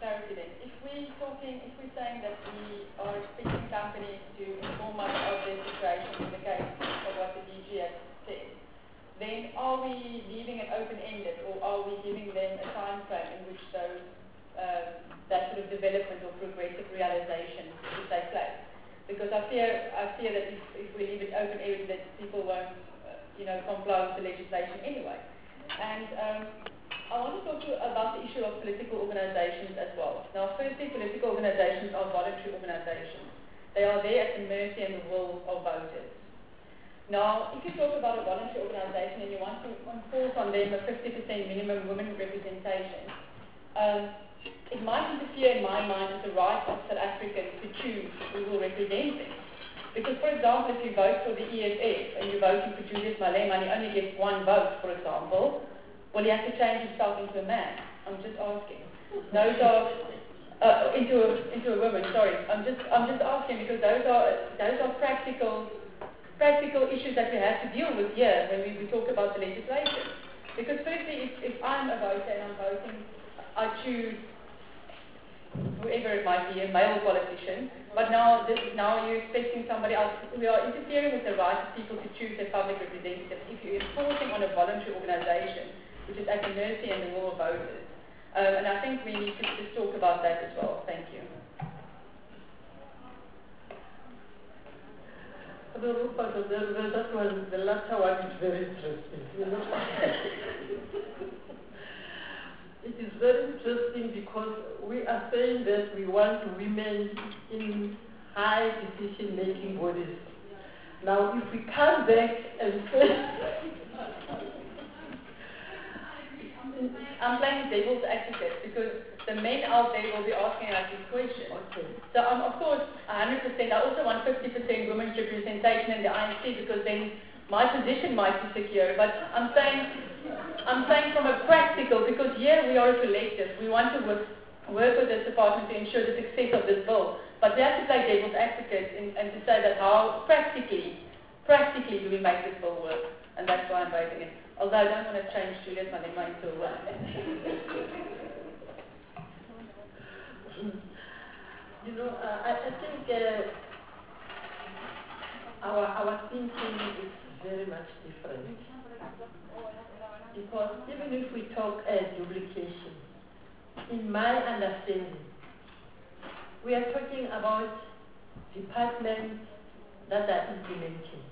clarity then. If we're talking, if we're saying that we are expecting companies to inform us of their situation in the case of what the D G has said, then are we leaving it open-ended, or are we giving them a time frame in which those, um, that sort of development or progressive realization will take place? Because I fear, I fear that if, if we leave it open-ended, that people won't, uh, you know, comply with the legislation anyway. And um, I want to talk to you about the issue of political organizations as well. Now, firstly, political organizations are voluntary organizations. They are there at the mercy and the will of voters. Now, if you talk about a voluntary organization and you want to enforce on them a fifty percent minimum women representation, um, it might interfere in my mind with the right of South Africans to choose who will represent them. Because, for example, if you vote for the E F F and you're voting for Julius Malema and he only gets one vote, for example, well, he has to change himself into a man. I'm just asking. Those are uh, into a into a woman. Sorry, I'm just I'm just asking because those are those are practical practical issues that we have to deal with here when we, we talk about the legislation. Because firstly, if, if I'm a voter and I'm voting, I choose whoever it might be, a male politician. But now this, now you're expecting somebody else. We are interfering with the right of people to choose their public representatives. If you're enforcing on a voluntary organization, which is at the mercy and the will of voters. Um, and I think we need to just talk about that as well. Thank you. That one, the latter one is very interesting. You know? It is very interesting because we are saying that we want women in high decision-making bodies. Now, if we come back and say I'm playing devil's advocate because the men out there will be asking us these questions. Okay. So um, of course, one hundred percent. I also want fifty percent women's representation in the I N C because then my position might be secure. But I'm saying, I'm saying from a practical, because here we are a collective. We want to work, work with this department to ensure the success of this bill. But we have to play devil's advocate in, and to say that how practically, practically do we make this bill work? And that's why I'm raising it. Although I don't want to change Julius Malema into a woman. You know, uh, I, I think uh, our our thinking is very much different. Because even if we talk uh, duplication, in my understanding, we are talking about departments that are implementing.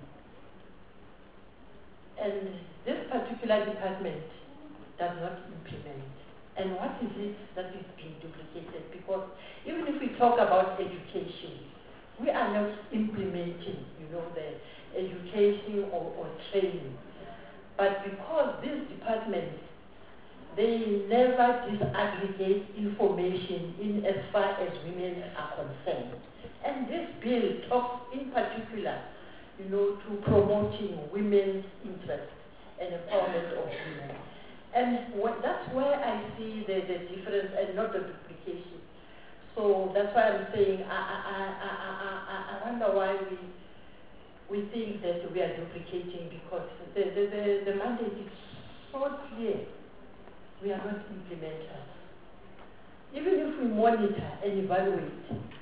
And this particular department does not implement. And what is it that is being duplicated? Because even if we talk about education, we are not implementing, you know, the education or, or training. But because these departments, they never disaggregate information in as far as women are concerned. And this bill talks in particular, you know, to promoting women's interests and empowerment of women. And what, that's where I see the, the difference and not the duplication. So that's why I'm saying I, I, I, I, I, I wonder why we we think that we are duplicating, because the, the, the, the mandate is so clear. We are not implementers. Even if we monitor and evaluate,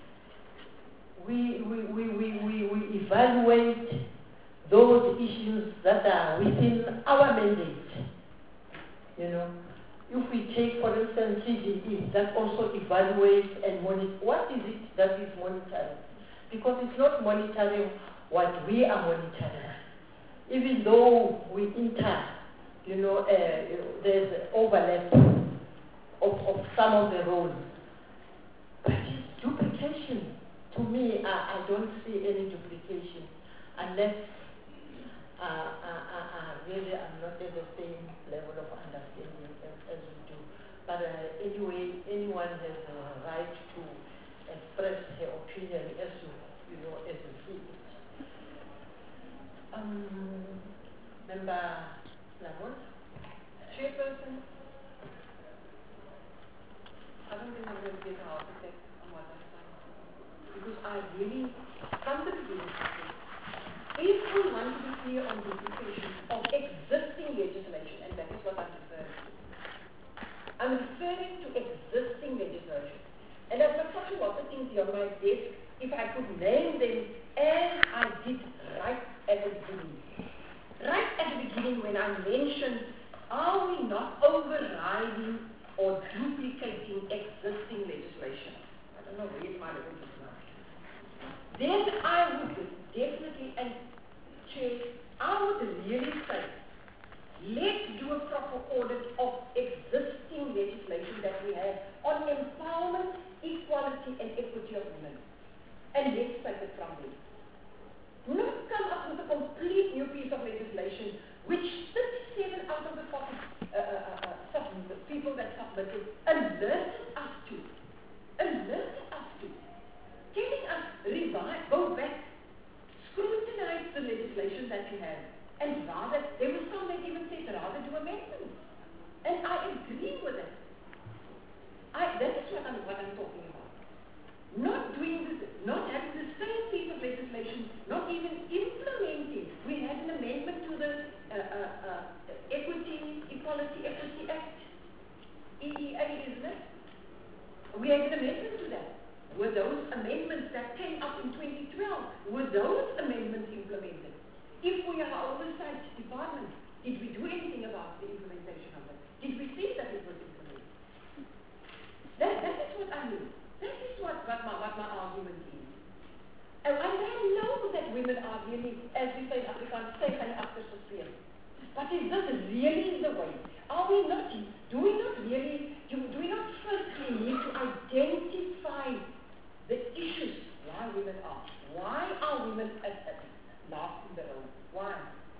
we, we, we, we, we, we evaluate those issues that are within our mandate. You know, if we take, for instance, C G E, that also evaluates and monitors. What is it that is monitoring? Because it's not monitoring what we are monitoring. Even though we enter, you know, uh, there's overlap of, of some of the roles. But it's duplication. To me, I, I don't see any duplication unless uh, I, I, I really am not at the same level of understanding as, as we do. But uh, anyway, anyone has a right to express her opinion as you, you know, as you see it. Um, Member Lamont? Chairperson, I don't think I'm going to get out of that on what I'm saying. Because I really come to the conclusion, if we want to be clear on the implications of existing legislation, and that is what I'm referring to, I'm referring to existing legislation. And I've got such a lot of things here on my desk, if I could name them as I did right at the beginning. Right at the beginning when I mentioned, are we not overriding or duplicating existing legislation? I don't know where is my little book now. Then I would definitely, and Chair, I would really say, let's do a proper audit of existing legislation that we have on empowerment, equality and equity of women. And let's take it from there. Not come up with a complete new piece of legislation which thirty-seven out of the forty uh, uh, uh, sub- people that submitted alerted us to, alerted us to, telling us, revise, go back, scrutinize the legislation that you have, and rather, there were some that even said rather do amendments. And I agree with it. I, that is what I'm, what I'm talking about. Not doing this, not having the same piece of legislation, not even implementing. We had an amendment to the uh, uh, uh, Equity, Equality, Equity Act, E E A, isn't it? We had an amendment to that. Were those amendments that came up in twenty twelve, were those amendments implemented? If we are oversight department, did we do anything about the implementation of it? Did we see that it was implemented? That, that is what I mean. That is what, what, my, what my argument is. And I know that women are really, as we say in Afrikaans, safe and after sustain. But is this really the way? Are we not, do we not really, do, do we not firstly need to identify the issues why women are? Why are women at, at last in the row? Why?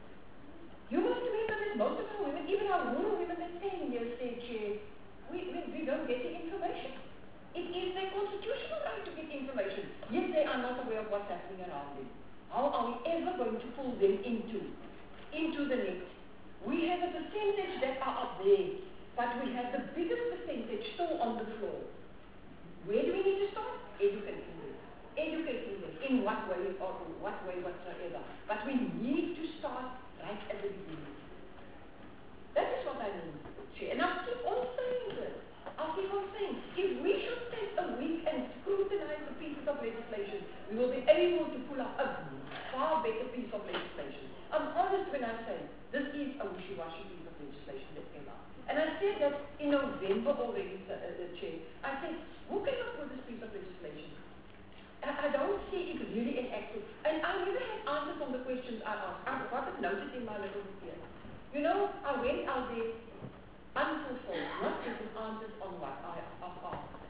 You must remember that most of our women, even our rural women that ten years say, Chair, we, we, we don't get the information. It is their constitutional right to get information, yet they are not aware of what's happening around them. How are we ever going to pull them into, into the net? We have a percentage that are up there, but we have the biggest percentage still on the floor. Where do we need to start? Educating them. Educating them in what way or what way whatsoever. But we need to start right at the beginning. That is what I mean. And I'll keep on saying this. I'll keep on saying, if we should take a week and scrutinize the pieces of legislation, we will be able to pull up a far better piece of legislation. I'm honest when I say, this is a wishy-washy piece of legislation that came out. And I said that in November already, uh, uh, Chair. I said, who came up with this piece of legislation? I, I don't see it really enacted. And I never had answers on the questions I asked. I've got it noted in my little book here. You know, I went out there unfulfilled, not getting answers on what I, I've asked.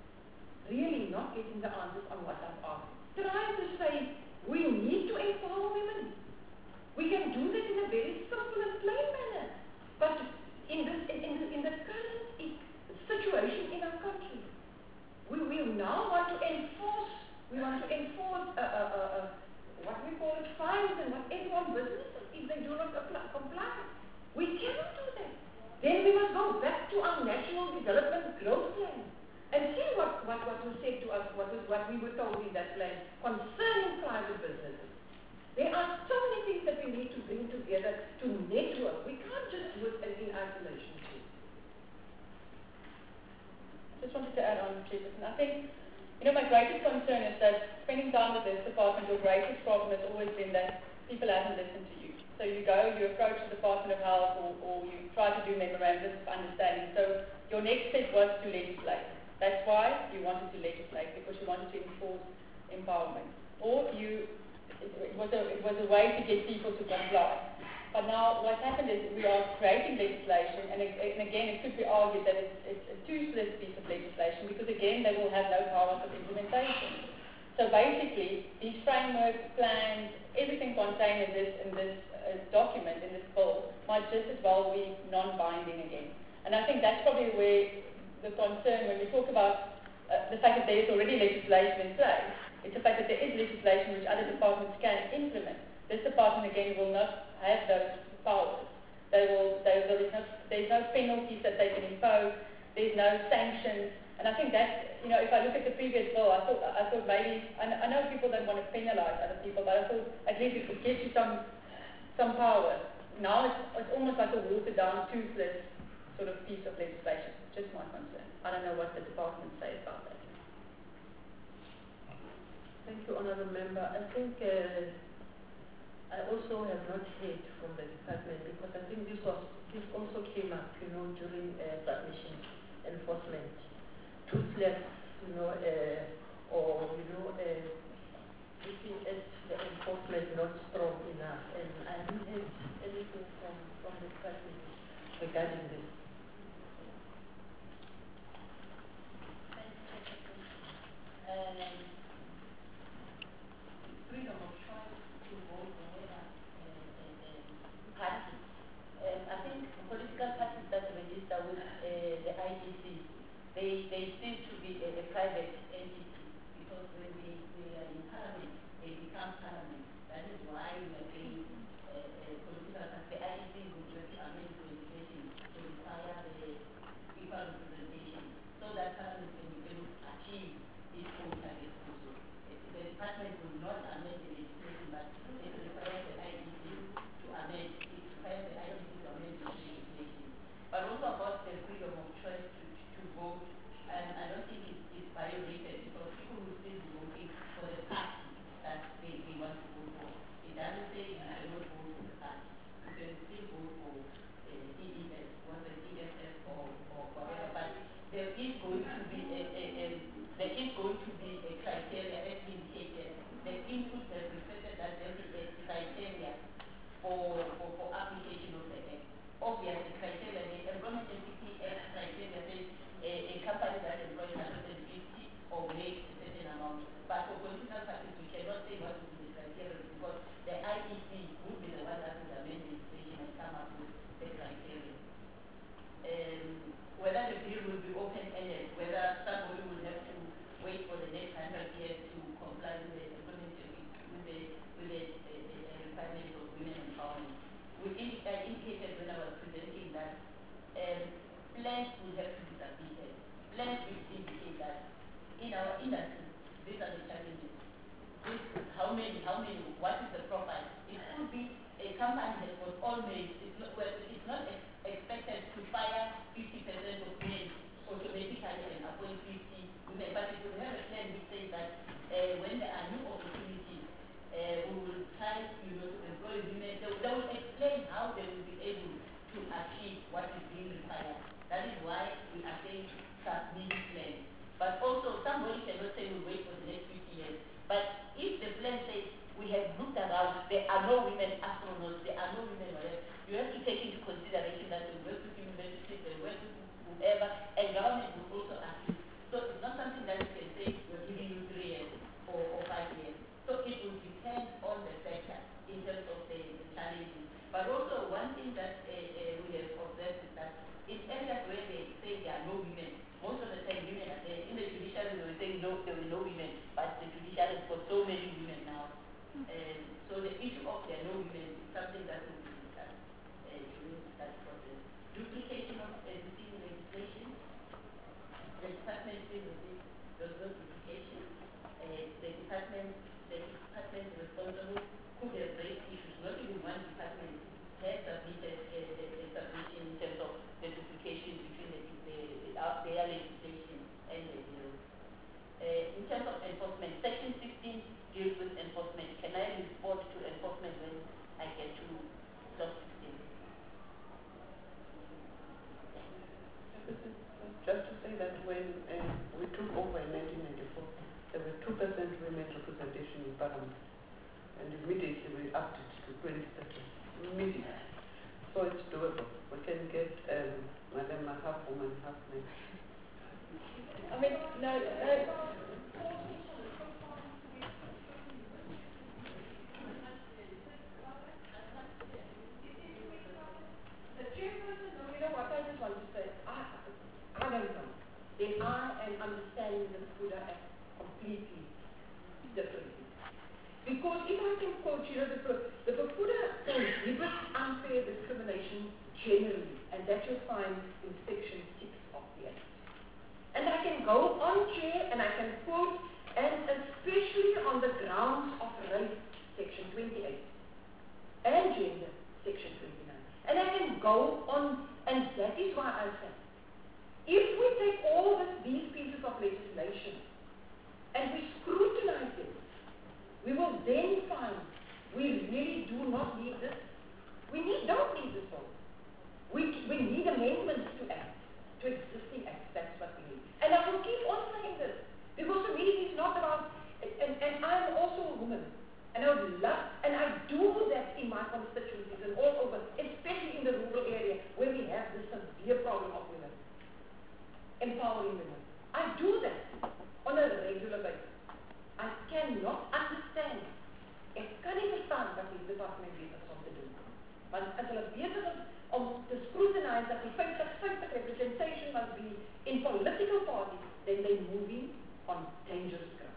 Really not getting the answers on what I've asked. Trying to say, we need to empower women. We can do that in a very simple and plain manner. But in, this, in, in, the, in the current situation in our country, we will now want to enforce, we want to enforce uh, uh, uh, uh, what we call it, fines and whatever on businesses if they do not apply, comply. We cannot do that. Then we must go back to our National Development Growth Plan and see what, what, what was said to us, what, was, what we were told in that plan concerning private businesses. There are so many things that we need to bring together to network. We can't just do it in isolation. Just wanted to add on, Jefferson. I think, you know, my greatest concern is that spending time with this department, your greatest problem has always been that people haven't listened to you. So you go, you approach the Department of Health, or, or you try to do memorandums of understanding. So your next step was to legislate. That's why you wanted to legislate, because you wanted to enforce empowerment. Or you, it, it, was a, it was a way to get people to comply. But now what's happened is we are creating legislation, and, it, and again it could be argued that it's, it's a toothless piece of legislation, because again they will have no powers of implementation. So basically, these frameworks, plans, everything contained in this, in this uh, document, in this bill, might just as well be non-binding again. And I think that's probably where the concern, when we talk about uh, the fact that there is already legislation in place, it's the fact that there is legislation which other departments can implement. This department, again, will not have those powers. They will, they, there is no, there's no penalties that they can impose, there's no sanctions. And I think that, you know, if I look at the previous bill, I thought, I thought maybe, I know, I know people don't want to penalize other people, but I thought at least it would give you some, some power. Now it's, it's almost like a watered down, toothless sort of piece of legislation. Just my concern. I don't know what the department says about that. Thank you, Honourable Member. I think uh, I also have not heard from the department because I think this was this also came up, you know, during uh, submission enforcement. Toothless, you know, uh, or you know, uh, looking at the enforcement not strong enough, and I haven't heard anything from from the department regarding this. Um, freedom of choice to vote whenever uh, uh, uh, party. Um, I think political parties that register with uh, the I E C, they, they seem to be a, a private entity because when they, they are in parliament, they become parliament. That is why we are saying uh, uh, political parties. The I E C would have to amend the legislation to require the equal representation so that parliament can be able to achieve its own target also. The department will not amend the legislation, but it requires the I E C to amend, it requires the I E C to amend the legislation. But also about the freedom of choice to, to vote, and I don't think it's, it's violated because people will still be voting for the party that they, they want to vote for. It doesn't say you cannot vote for the party. You can still vote for uh, E D S, whether E S S or, or whatever, but there is going to be a, a, a there is going to be a criteria as indicated. The input has reflected that there is a criteria for, for, for application of the act. Obviously, criteria, the Employment Entity Act criteria says a, a company that employs one hundred fifty or makes a certain amount. But for political parties, we cannot say what would be the criteria because the I E C would be the one that would amend the legislation and come up with the criteria. Um, whether the bill will be open-ended, whether somebody will have to wait for the next hundred years to comply with the employment with the with the uh, uh, requirements of women empowerment. We in, I indicated when I was presenting that um, plans will have to be submitted. Plans which indicate that in our industry, these are the challenges. This, how many, how many, what is the profile? It could be a company that was all made. It's not, well, it's not ex expected to fire fifty percent of men automatically and appoint fifty women, but it will have a plan which says that uh, when there are new opportunities, uh, we will try you know, to employ women. They, they will explain how they will be able to achieve what is being required. That is why we are saying submit plan. But also, somebody cannot say we'll wait for the next fifty years. But if the plan says we have looked around, there are no women astronauts, there are no women whatever, you have to take into consideration that we work with universities, we work with whoever, and government will also assist. So it's not something that you can say we're giving you three years or, or five years. So it will depend on the sector in terms of the, the challenges. But also one thing that uh, uh, we have observed is that in areas where they say there are no women, most of the time women are there. In the judiciary they will say no, there were no women, but the judiciary has got so many women now. And so the issue of there are no women is something that will be discussed uh, during that process. Duplication of existing legislation. The department says there's no duplication. Uh, the department, the department responsible could have raised issues. Not even one department has submitted a, a, a submission in terms of the duplication between the, the, the uh, their legislation and the bill. Uh, in terms of enforcement, Section sixteen deals with enforcement. Can I report to enforcement when I get to clause sixteen? Just to say that when uh, we took over in nineteen ninety-four, there were two percent women representation in Parliament. And immediately we upped it to twenty percent. Immediately. So it's doable. We can get um, Madam a half woman, half man. I mean, no, no. The chairperson, no, you know what, I just want to say, I, I don't know. Then I am understanding the Fuda Act completely differently. Because if I can quote, you know, the, the Fuda prohibits unfair discrimination generally, and that you'll find in section six of the Act. And I can go on, Chair, and I can quote, and especially on the grounds of race, section twenty-eight, and gender, section twenty-nine. And I can go on And that is why I say, if we take all this, these pieces of legislation and we scrutinize them, we will then find we really do not need this. We need, don't need this law. We, we need amendments to acts, to existing acts. That's what we need. And I will keep on saying this, because for me it is not about, and, and I'm also a woman, and I would love, and I do that in my constituencies and all over, especially in the rural area where we have this severe problem of women, empowering women. I do that on a regular basis. I cannot understand. Ek kan nie verstaan wat die departement besig is om te doen. Want as hulle besig is om te scrutinize that the fifty fifty representation must be in political parties, then they're moving on dangerous ground.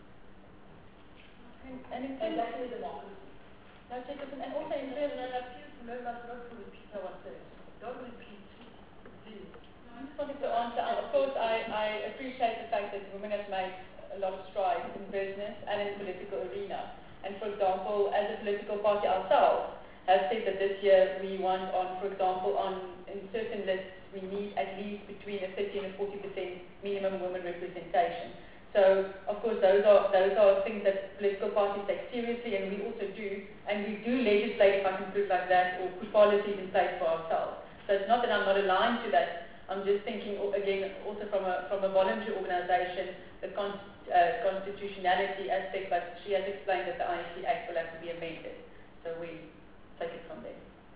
And, and, in And that is democracy. no, Chairperson, and also in terms And I appeal to members not to repeat ourselves. Don't repeat, please. I just wanted to answer, uh, of course, I, I appreciate the fact that women have made a lot of strides in business and in the political arena. And for example, as a political party ourselves, have said that this year we want on, for example, on in certain lists, we need at least between a thirty and a forty percent minimum women representation. So, of course, those are those are things that political parties take seriously, and we also do, and we do legislate, if I can put it like that, or put policies in place for ourselves. So it's not that I'm not aligned to that. I'm just thinking, again, also from a from a voluntary organisation, the con uh, constitutionality aspect, but she has explained that the I C T Act will have to be amended. So we take it from there.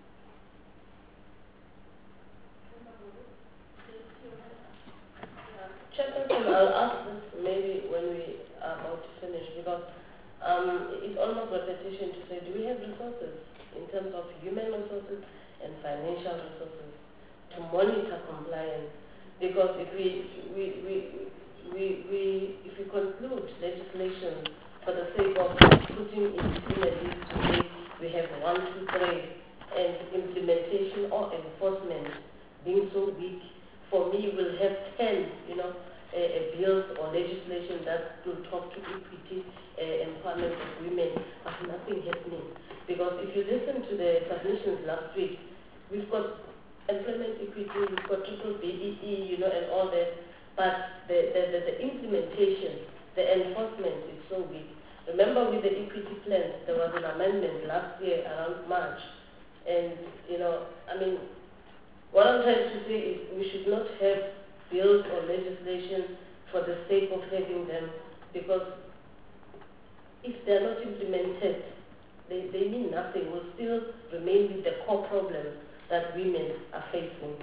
Chairperson, I'll ask this maybe when we are about to finish, because um, it's almost repetition to say, do we have resources in terms of human resources and financial resources to monitor compliance? Because if we, we, we, we, we if we conclude legislation for the sake of putting in between a list to say we have one, two, three, and implementation or enforcement being so weak, for me we'll have ten, you know, uh, uh, bills or legislation that will talk to equity, uh, empowerment of women, but nothing happening. Because if you listen to the submissions last week, we've got employment equity, we've got triple B E E, you know, and all that, but the, the, the, the implementation, the enforcement is so weak. Remember with the equity plans, there was an amendment last year around March, and, you know, I mean, what I'm trying to say is we should not have bills or legislation for the sake of having them, because if they're not implemented, they, they mean nothing. We'll still remain with the core problems that women are facing.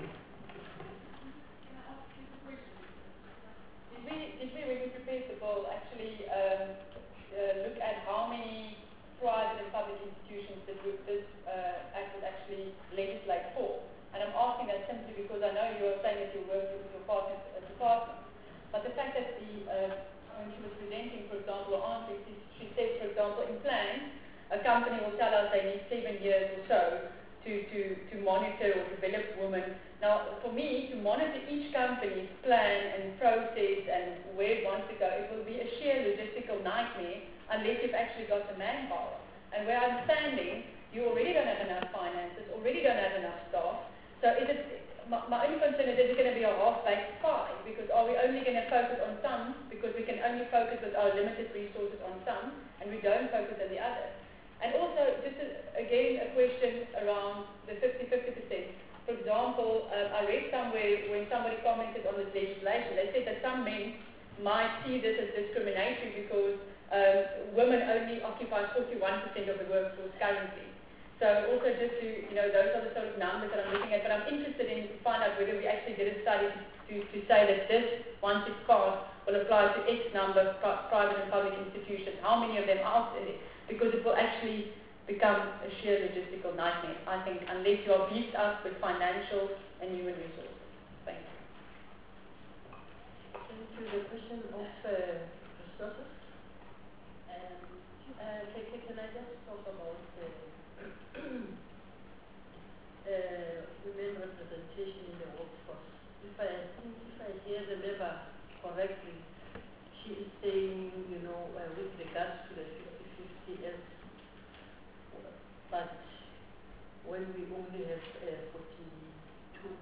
Did we, did we, when we prepared the bill, actually um, uh, look at how many private and public institutions that would, this uh, act would actually legislate for? And I'm asking that simply because I know you are saying that you work with your partners at the department. But the fact that the, uh, when she was presenting, for example, or answering, she, she said, for example, in plans, a company will tell us they need seven years or so to, to, to monitor or develop women. Now, for me, to monitor each company's plan and process and where it wants to go, it will be a sheer logistical nightmare unless you've actually got the manpower. And where I'm standing, you already don't have enough finances, already don't have enough staff. So is it, my, my only concern is, is it going to be a half-baked pie? Because are we only going to focus on some, because we can only focus with our limited resources on some, and we don't focus on the others? And also, just a, again, a question around the fifty fifty percent. For example, um, I read somewhere when somebody commented on this legislation, they said that some men might see this as discriminatory because um, women only occupy forty-one percent of the workforce currently. So also just to, you know, those are the sort of numbers that I'm looking at, but I'm interested in to find out whether we actually did a study to, to say that this, once it's passed, will apply to X number of pri private and public institutions, how many of them are out there, because it will actually become a sheer logistical nightmare, I think, unless you are beefed up with financial and human resources. Thank you. Thank you. The question of uh, resources. Um, uh, can, can I just talk about uh, uh, women representation in the workforce? If I think, if I hear the member correctly, she is saying, you know, uh, with regards to the fifty fifty as, but when we only have uh, forty-two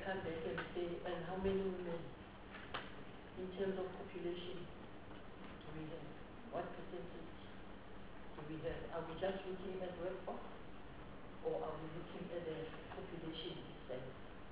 come back and say, and how many women in terms of population do we have? What percentage do we have? Are we just looking at workforce, or are we looking at the population itself?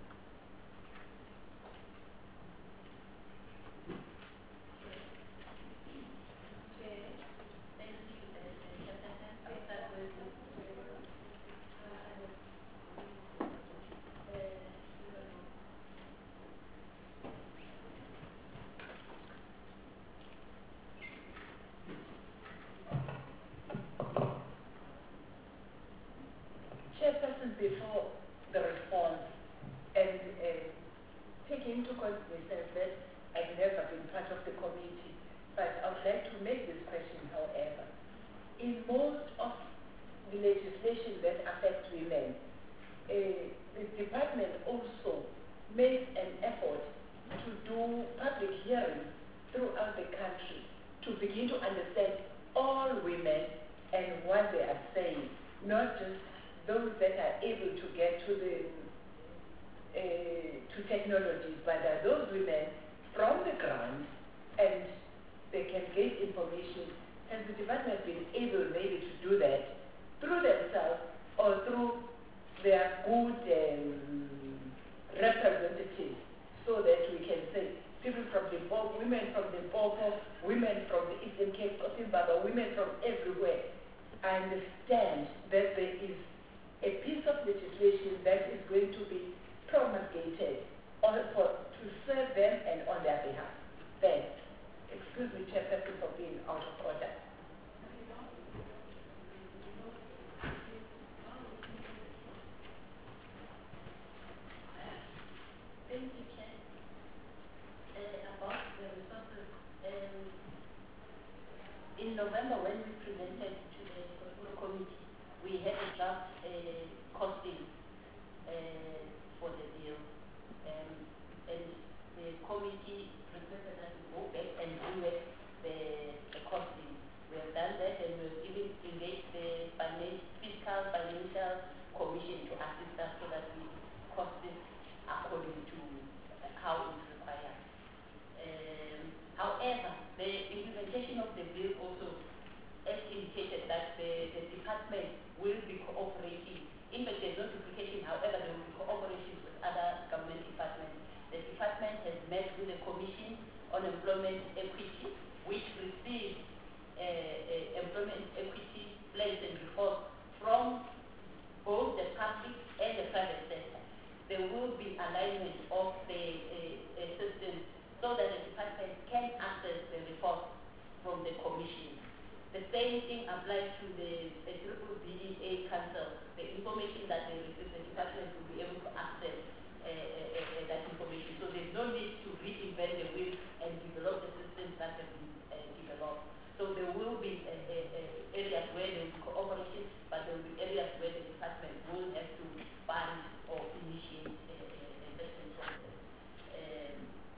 Chairperson, before the response, and uh, taking into consideration that I've never been part of the committee, but I would like to make this question, however. In most of the legislation that affects women, uh, the department also makes an effort to do public hearings throughout the country to begin to understand all women and what they are saying, not just those that are able to get to the uh, to technologies, but are those women from the ground, and they can get information. Has the department been able maybe to do that through themselves or through their good um, representatives, so that we can say people from the Limpopo, women from the Limpopo, women from the Eastern Cape, Cotimbaba, women from everywhere, understand that there is a piece of legislation that is going to be promulgated on, for, to serve them and on their behalf. Thanks. Excuse me, Chairperson, for being out of order. Thank you, Chair. Uh, about the resources, um, in November when we presented to the Control Committee, we had a draft uh, costing uh, for the deal, um, and the committee requested us to go back and do it, the, the costing. We have done that, and we've even engaged the finan- Fiscal Financial Commission to assist us so that we cost it according to how it's required. Um, however, the implementation of the bill also has indicated that the, the department will be cooperating. In fact, there's no duplication, however, there will be cooperation with other government departments. The department has met with the Commission on Employment Equity, which receives uh, uh, employment equity plans and reports from both the public and the private sector. There will be alignment of the uh, uh, systems so that the department can access the report from the Commission. The same thing applies to the, the Triple B E A Council. The information that they receive, the department will be able to access uh, uh, uh, that information. So there's no need to reinvent the wheel and develop the systems that have been uh, developed. So there will be uh, uh, uh, areas where there will be cooperation, but there will be areas where the department will have to fund or initiate uh, uh, investment process. Um,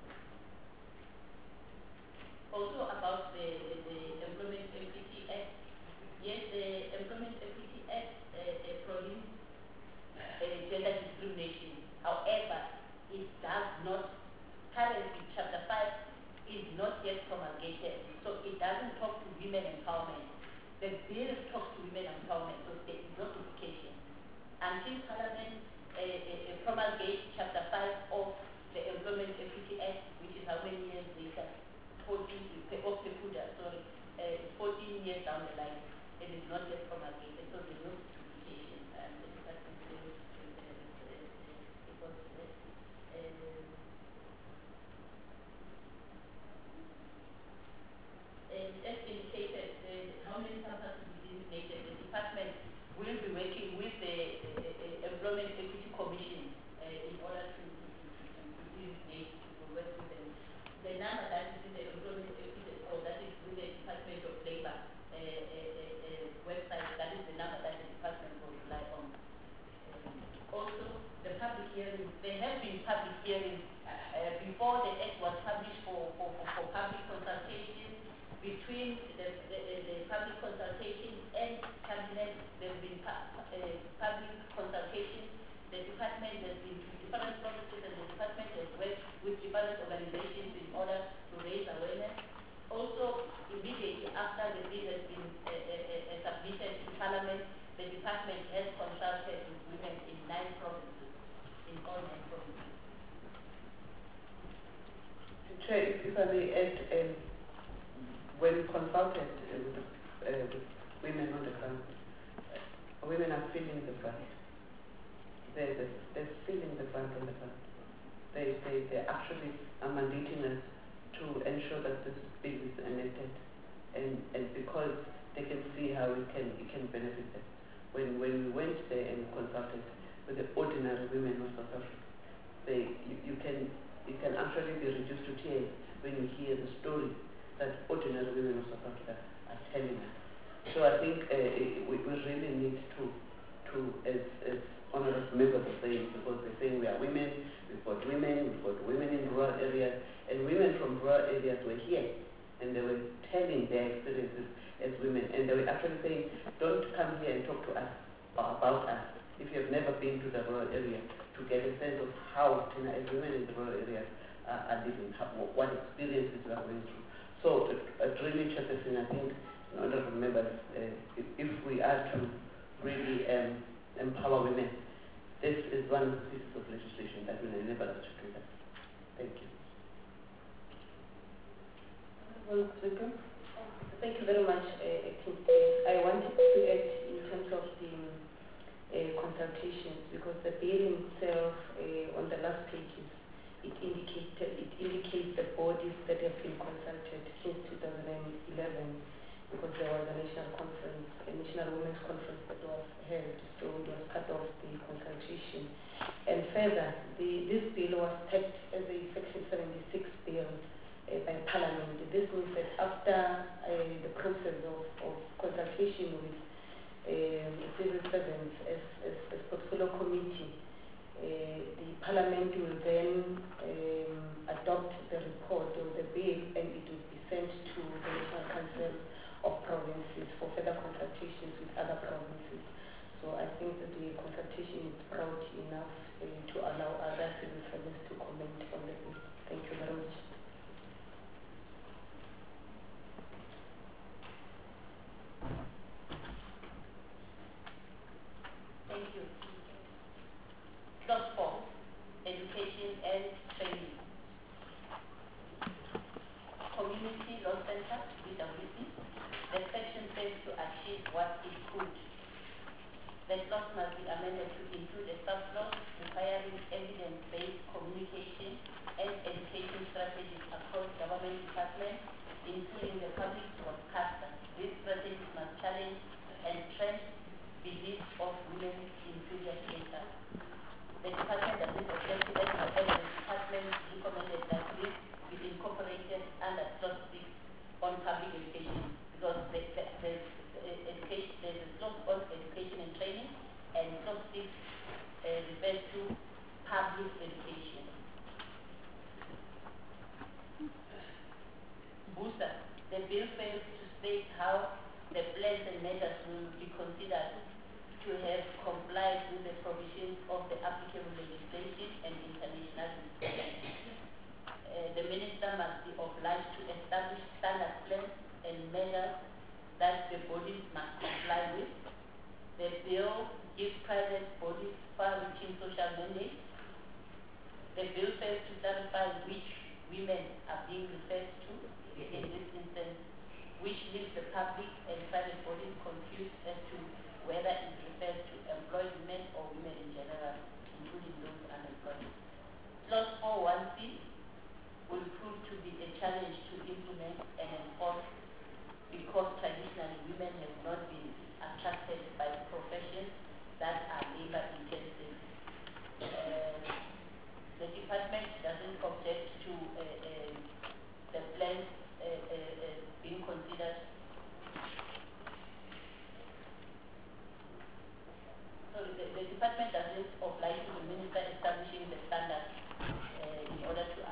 also about the, the, the Employment Equity Act, yes, the Employment Equity Act uh, uh, prohibits uh, gender discrimination. However, Chair, if, if I may add, um, when consulted uh, with, uh, with women on the ground, uh, women are feeling the brunt. They're, they're, they're feeling the brunt on the ground. They, they, they actually are mandating us to ensure that this bill is enacted, and, and because they can see how it can, it can benefit them. When, when we went there and consulted with the ordinary women of South Africa, they, you, you can, it can actually be reduced to tears when you hear the story that ordinary women of South Africa are telling us. So I think uh, we, we really need to, to as, as honorable members are saying, because they're saying we are women, we've got women, we've got women in rural areas, and women from rural areas were here, and they were telling their experiences as women, and they were actually saying, don't come here and talk to us or about us if you have never been to the rural area, to get a sense of how Tina, as women in the rural areas uh, are living, how, what experiences we are going through. So, uh, really, Chairperson, I think, honorable members, uh, if, if we are to really um, empower women, this is one of the pieces of legislation that will enable us to do that. Thank you. Well, thank you very much, uh, Acting Speaker. I wanted to add in terms of the uh, consultations, because the bill itself, uh, on the last pages, it indicates it indicates the bodies that have been consulted since two thousand eleven, because there was a national conference, a national women's conference that was held, so it was part of the consultation. And further, the, this bill was tagged as a Section seventy-six bill uh, by Parliament. This means that after uh, the process of, of consultation with um, civil servants as, as, as portfolio committee, uh, the Parliament will then um, adopt the report or the bill, and it will be sent to the National Council of Provinces for further consultations with other provinces. So I think that the consultation is broad enough uh, to allow other civil servants to comment on the bill. Thank you very much. Thank you. Clause four, education and training. Community law center, D W C. The section says to achieve what it could. The clause must be amended to include a sub-clause requiring evidence-based communication and education strategies across government departments, including the public broadcaster. These strategies must challenge and trench beliefs of women in previous data. The department does not object to that, however, the department recommended that this be incorporated under clause six on public education, because the, the, the, the education, there's a clause on education and training, and clause six uh, refers to public education. Booster, the bill fails to state how the plans and measures will be considered to have complied with the provisions of the applicable legislation and international uh, the minister must be obliged to establish standard plans and measures that the bodies must comply with. The bill gives private bodies far-reaching social mandates. The bill fails to clarify which women are being referred to in this instance, which leaves the public and private bodies confused as to whether it refers to employed women or women in general, including those unemployed. Clause four one C will prove to be a challenge to implement and enforce, because traditionally women have not been attracted by professions that are labor intensive. Uh, the department doesn't object to uh, uh, the plans uh, uh, uh, being considered. So the, the department doesn't oblige the minister establishing the standards uh, in order to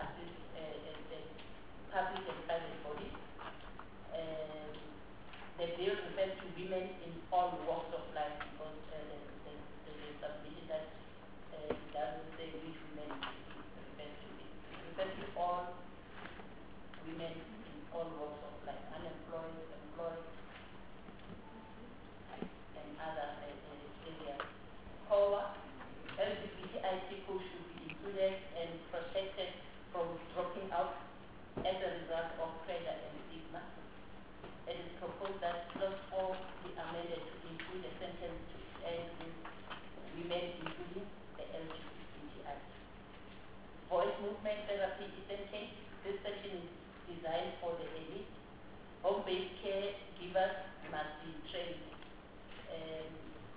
movement therapy, S M K. This section is designed for the elite. Home-based care givers must be trained. Um,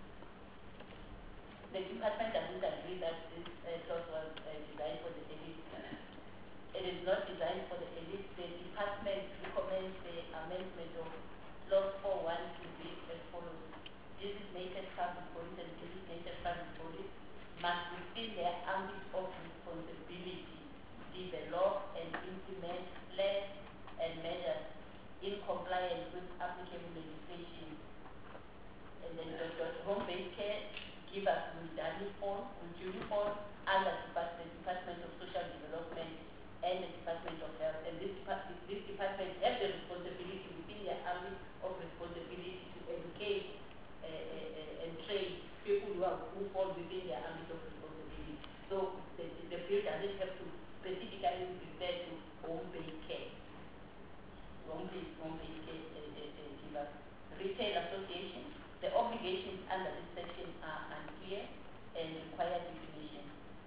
the department doesn't agree that this uh, clause was uh, designed for the elite. It is not designed for the elite. The department recommends the amendment of clause four one to be as follows. Designated public bodies and designated public bodies must within their ambit of responsibility develop and implement plans and measures in compliance with applicable legislation. And then the, the home-based care give us with uniform, with uniform under the Department of Social Development and the Department of Health. And this, department, this department has the responsibility within their ambit of responsibility to educate uh, uh, and train people who, are, who fall within their ambit of responsibility. So the, the bill doesn't have to specifically refer to home-based care. Home-based, home-based care uh, uh, uh, give us. Retail associations, the obligations under this section are unclear and require definition.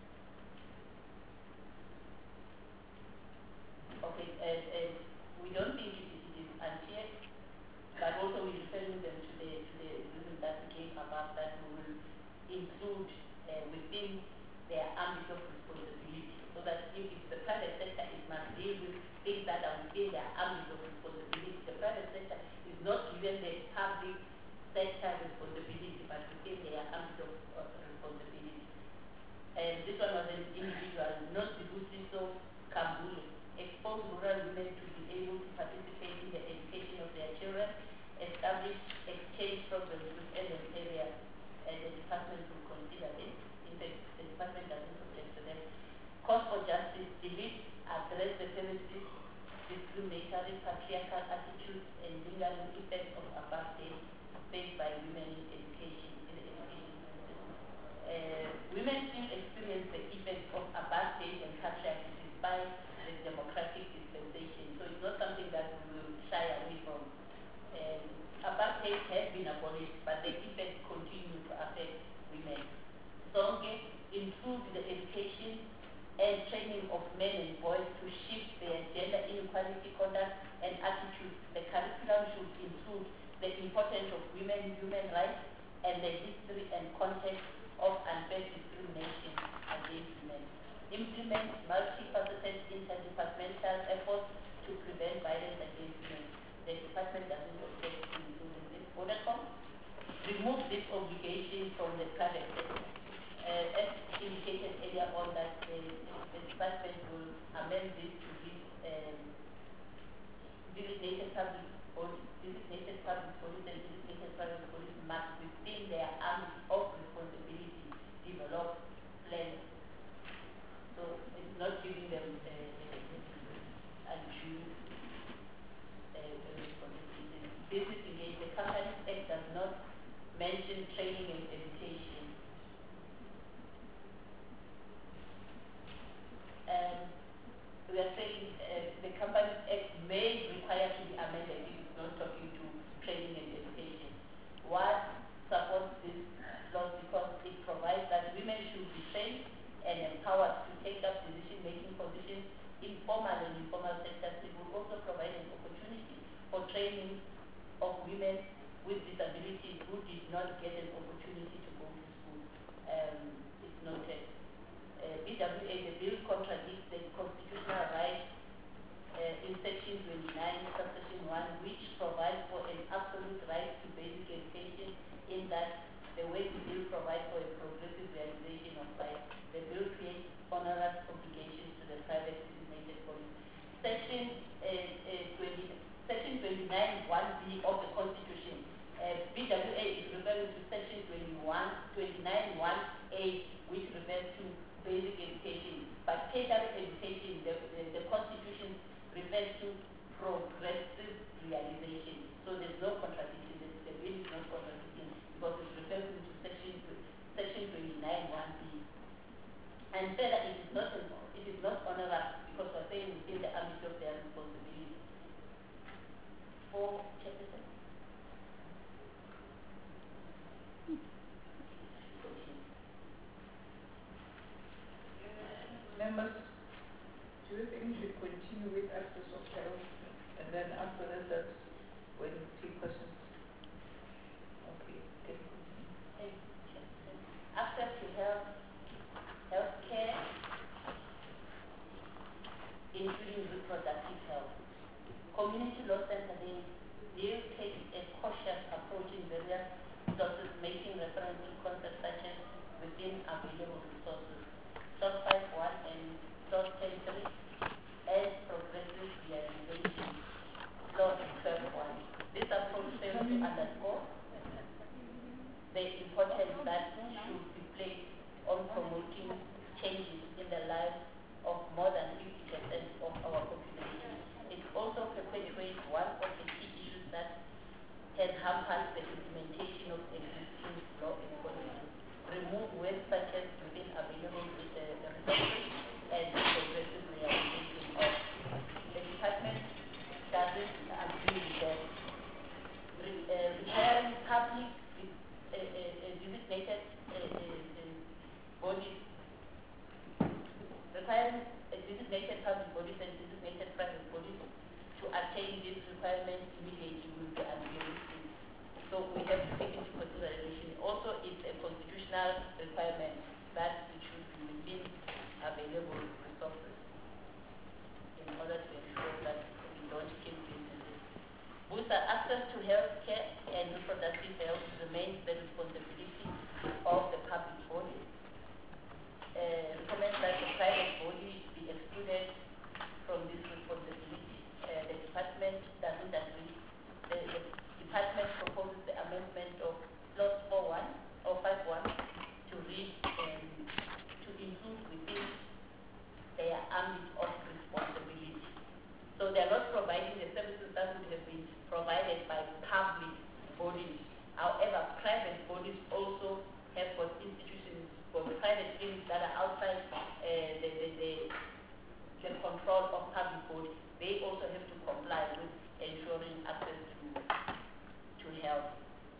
Okay, and, and we don't think it, it is unclear, but also we referring them to the to the reason that we came about that we will include uh, within their ambit of responsibility, so that if it's the private sector, it must deal with things that are within their ambit of responsibility. The private sector is not given the public sector responsibility, but within their ambit of, of responsibility. And this one was an individual, not the Busiso Kambule, expose rural women to be able to participate in the education of their children, establish exchange programs with urban areas, and the department will consider this. In fact, the department doesn't object to them. Cause for justice, delete, address the premises, discriminatory, patriarchal attitudes, and lingering effects of apartheid faced by women in education, in the education system. Uh, women still experience the effects of apartheid and patriarchy despite the democratic dispensation. So it's not something that we will shy away from. Um, apartheid has been abolished, but the effects continue to affect women. Zonke improve the education and training of men and boys to shift their gender inequality conduct and attitudes. The curriculum should include the importance of women, human rights, and the history and context of unfair discrimination against women. Implement multifaceted interdepartmental efforts to prevent violence against women. The department doesn't object to including this protocol. Remove this obligation from the private sector. Uh, as indicated earlier on, that the, the department will amend this to this um, designated public bodies, designated public bodies and designated private bodies must within their ambit of responsibility develop plans. So it's not giving them uh, undue uh, responsibility. Business engagement. The Companies Act does not mention training and education. Um, we are saying uh, the Companies Act may require to be amended if it's not talking to training and education. What supports this law? Because it provides that women should be trained and empowered to take up decision-making positions in formal and informal sectors. It will also provide an opportunity for training of women with disabilities who did not get an opportunity to go to school. Um, it's noted. Uh, B W A, the bill contradicts the constitutional right uh, in section twenty-nine, subsection one, which provides for an absolute right to basic education, in that the way the bill provides for a progressive realization of life. The bill creates onerous obligations to the private designated body. Section uh, uh, twenty, section twenty-nine one B of the Constitution. Uh, B W A is referring to section twenty-one, twenty-nine one A, which refers to basic education. But K W education, the, the, the Constitution refers to progressive realization. So there's no contradiction. The, the bill is not contradicting because it's referring to section section twenty-nine one B. And further, it is not an, it is not onerous because we're saying within the ambit of their responsibility. For Chairperson. Members, do you think we should continue with access of health? And then after that, that's when we take questions. Okay. Okay. Access to health, health care, including reproductive health. Community law center, they, they take a cautious approach in various sources, making reference to concepts such as within available resources. Source five one and source ten three as progressive realization. Source twelve one. This approach fails to underscore the importance that should be placed on promoting changes in the lives of more than fifty percent of our population. It also perpetuates one of the key issues that has hampered the implementation of existing law enforcement. Remove words such as within available with the resources and progressive realization of. The department doesn't agree with that. Re, uh, requiring public uh, uh, uh, designated uh, uh, uh, bodies, requiring uh, designated public bodies and designated private bodies to attain these requirements immediately will be unrealistic. So we have to take into consideration. Also, it's a constitutional requirement that it should be within available resources in order to ensure that we don't kill businesses. Booster access to health care and reproductive health remains the responsibility of the public body. Uh, recommends that the private body be excluded from this responsibility. Uh, the department doesn't agree. The, the department proposes the amendment of clause four one or five one to read um, to include within their ambit of responsibility. So they are not providing the services that would have been provided by public bodies. However, private bodies also have got institutions, got private clinics that are outside uh, the, the, the, the control of public bodies. They also have to comply with ensuring access to, to health.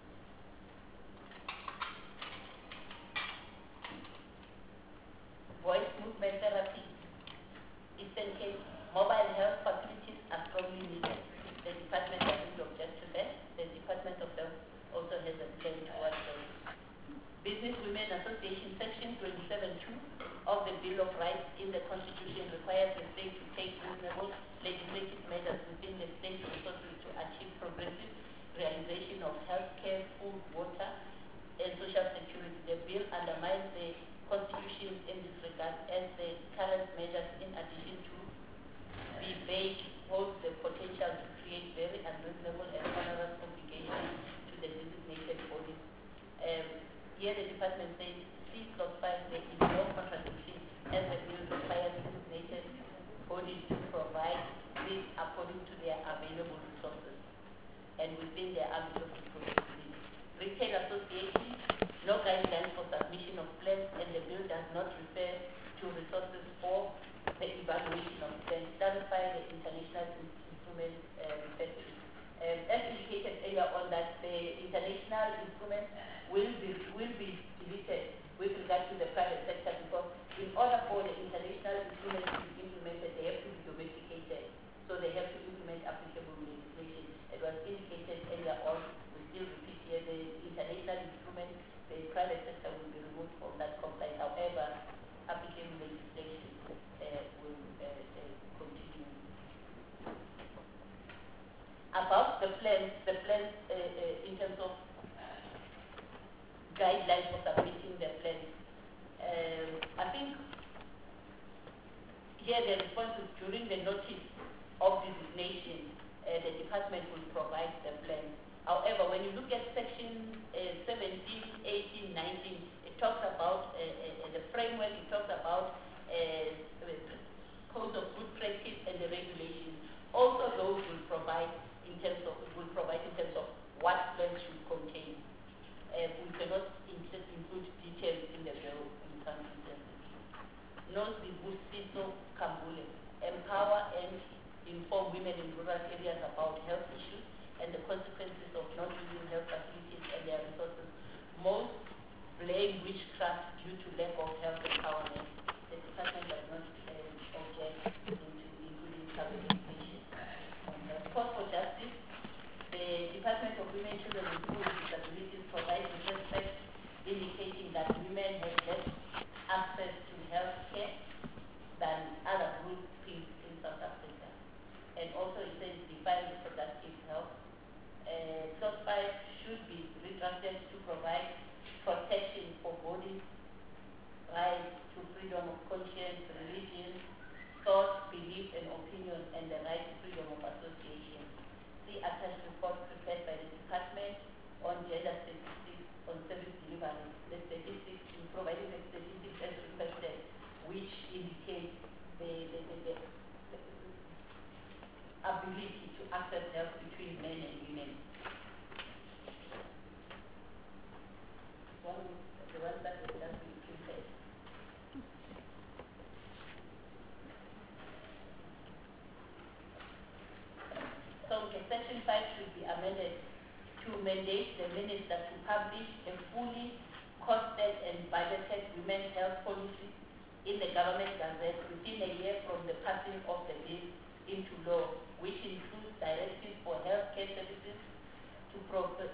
Voice movement therapy, Eastern Cape, mobile health facilities are strongly needed. The department doesn't object to that. The Department of Health also has a plan towards those. Business Women Association Section twenty-seven two of the Bill of Rights in the Constitution requires the state to take reasonable legislative measures within the state resources to achieve progressive realization of health care, food, water, and social security. The bill undermines the Constitution in this regard as the current measures, in addition to be vague, hold the potential to create very unreasonable and onerous obligations to the designated bodies. Um, here the department says, see clause five, there is no contradiction as the bill requires designated bodies to provide this according to their available resources and within their ambit of responsibility. Retail associations, no guidelines for submission of plans, and the bill does not refer to resources for the evaluation of plans. Clarify the international instrument uh, referred to. Um, as indicated earlier on, that the international instrument will be will be deleted with regard to the private sector, because in order for the international instruments to be implemented, they have to be domesticated. So they have to implement applicable legislation. It was indicated earlier on. We still repeat here, the international instrument, the private sector will be removed from that compliance. However, applicable legislation uh, will uh, uh, continue. About the plans, the plans uh, uh, in terms of guidelines for submitting the plans. Um, I think here the response is during the notice of designation, uh, the department will provide the plan. However, when you look at section uh, seventeen, eighteen, nineteen, it talks about uh, uh, the framework, it talks about uh, the code of good practice and the regulations. Also, those will provide in terms of will provide in terms of what plans should contain. Uh, we cannot include, include details in the bill in some instances. Nozi Busiso Kambule, empower and inform women in rural areas about health issues and the consequences of not using health facilities and their resources. Most blame witchcraft due to lack of health empowerment. The department does not uh, object in to mandate the minister to publish a fully costed and budgeted women's health policy in the government gazette within a year from the passing of the bill into law, which includes directives for healthcare services to pro- uh,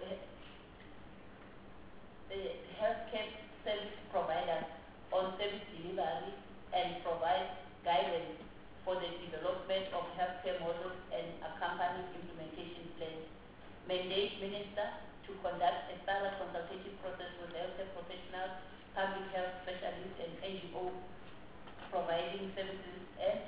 uh, healthcare service providers on service delivery and provide guidance for the development of healthcare models and accompanying implementation plans. Mandate minister to conduct a thorough consultation process with healthcare professionals, public health specialists, and N G Os providing services and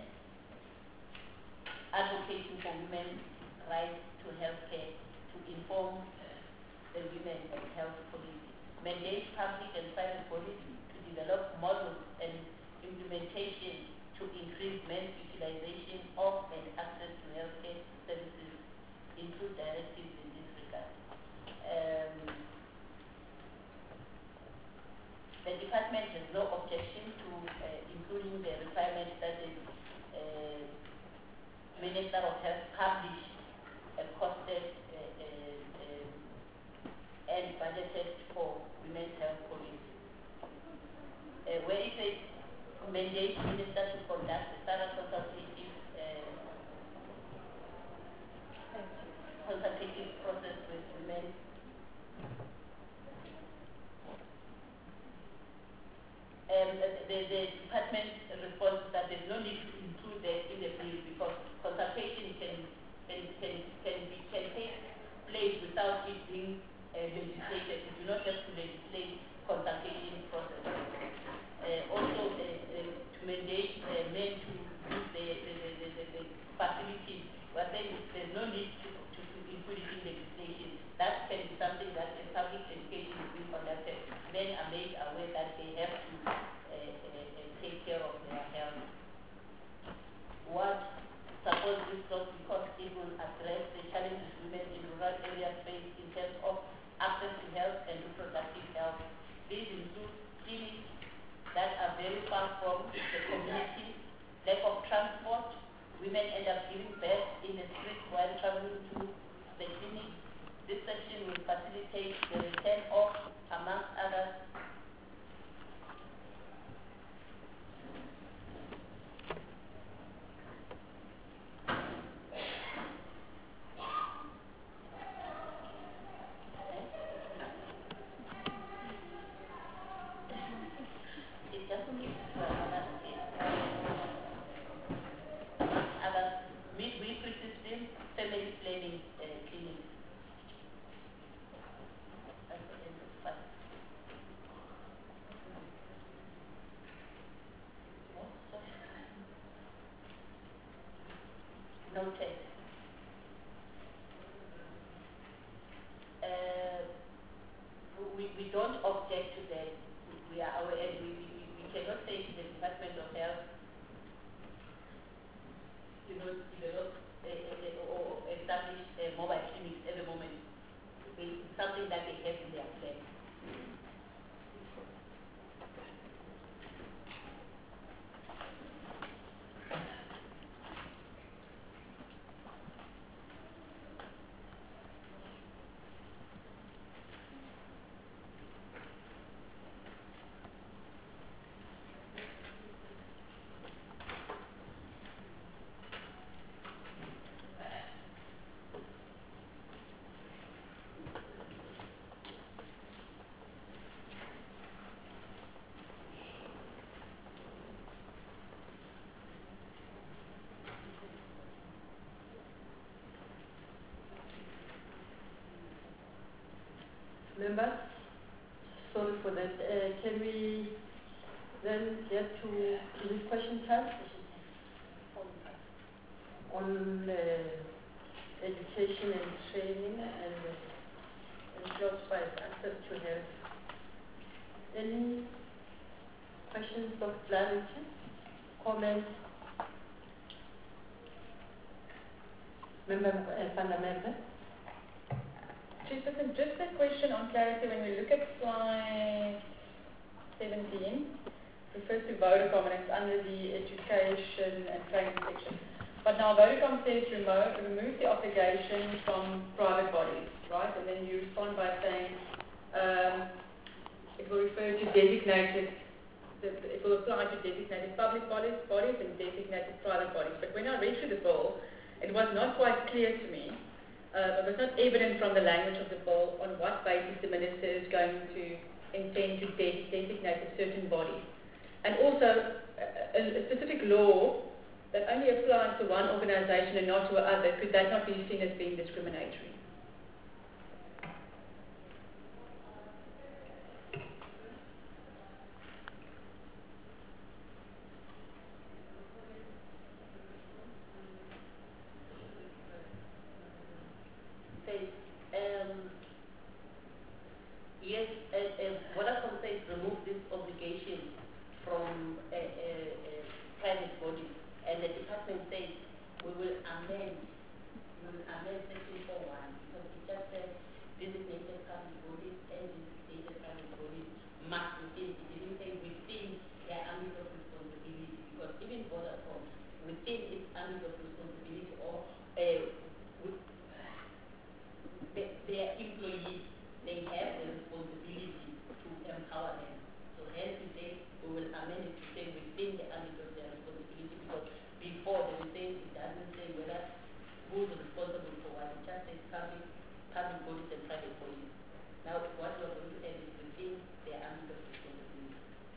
advocating for women's rights to healthcare to inform the women and health policy. Mandate public and private bodies to develop models and implementation to increase men's utilization of and access to healthcare services, include directives in this regard. Um, the department has no objection to uh, including the requirement that the uh, Minister of Health publish a costed uh, uh, uh, and budgeted for women's health policy. Uh, where it says mandate minister to conduct a thorough consultative uh, consultative process with women. Um, the, the, the department responds that there's no need to include that in the bill because consultation can can can can, be, can take place without it being uh, legislated. You do not have to legislate consultation process. Uh, also, uh, uh, to mandate uh, men to use the the, the, the, the, the facilities, we're saying there's no need to, to, to include it in legislation. That can be something that in public education is being conducted. Men are made aware that they have to uh, uh, uh, take care of their health. What suppose this clause because it will address the challenges women in rural areas face in terms of access to health and reproductive health. These include clinics that are very far from the community, lack of transport, women end up giving birth in the street while traveling to the clinic. This section will facilitate the return of, amongst others, it doesn't give to another others, midwifery system, family planning uh, clinics. That's the end of that. Noted. Uh, we, we don't object to that. We are aware, and we, we, we cannot say to the Department of Health, you know, develop a, a, a, or establish a mobile clinics at the moment. It's something that they have in their plan. Members, sorry for that. Uh, can we then get to, to this question time on uh, education and training and, uh, and jobs by access to health? Any questions of clarity, comments? Member uh, Fundamental? Chairperson, just a question on clarity. When we look at slide seventeen, refers to Vodacom and it's under the education and training section. But now Vodacom says remove, remove the obligation from private bodies, right? And then you respond by saying um, it will refer to designated, the, it will apply to designated public bodies, bodies and designated private bodies. But when I read through the bill, it was not quite clear to me, uh, it was not evident from the language of the bill on what basis the minister is going to intend to de- designate a certain body. And also, a, a specific law that only applies to one organisation and not to another, could that not be seen as being discriminatory? Say, um, yes, uh, uh, Vodacom says remove this obligation from uh, uh, uh, private bodies. And the department says we will amend, we will amend section four one because it just says designated public bodies and designated private bodies must within, it didn't say within their ambit of responsibility because even Vodacom within its ambit of responsibility or uh, with, the, their employees, they have the responsibility to empower them. So hence we say we will amend it to say within the ambit of their responsibility because before they were saying it doesn't say whether who's responsible for what, it just says public, public bodies and private bodies. Now what we're going to add is within their ambit of responsibility.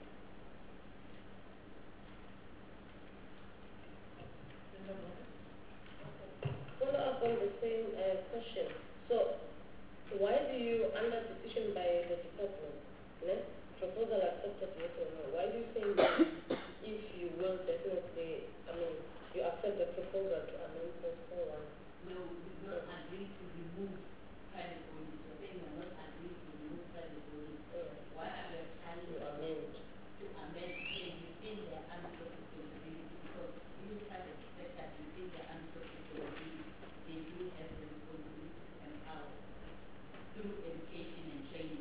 Follow up on the same uh, question. So why do you, under decision by the department, né? Proposal accepted, yes or no, why do you say no if you will definitely, I mean, you accept the proposal to amend clause four one? No, we do not agree to remove private bodies. We're saying we're not agreeing to remove private bodies. Yeah. Why are we trying You to amend. to amend say within their ambit of responsibility? Because even private sector within their ambit of responsibility, they do have the responsibility to empower through education and training.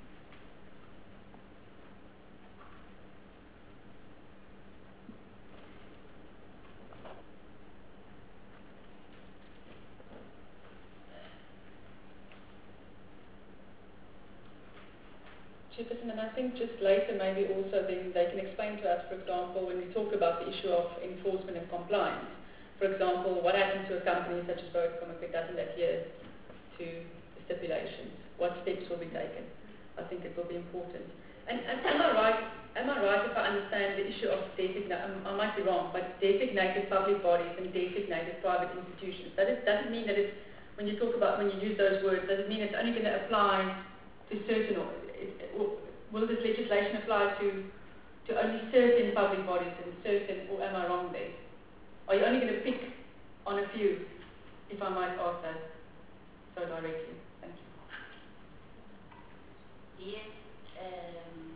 Chairperson, and I think just later maybe also then they can explain to us, for example, when we talk about the issue of enforcement and compliance. For example, what happens to a company such as Vodacom if it doesn't adhere to the stipulations? What steps will be taken? I think it will be important. And, and am I right? Am I right if I understand the issue of designated? Um, I might be wrong, but designated public bodies and designated private institutions. That is, doesn't mean that it's when you talk about when you use those words. Does it mean it's only going to apply to certain? Or, it, it, will, will this legislation apply to to only certain public bodies and certain? Or am I wrong there? Are you only going to pick on a few? If I might ask that so directly. Thank you. Yes, um,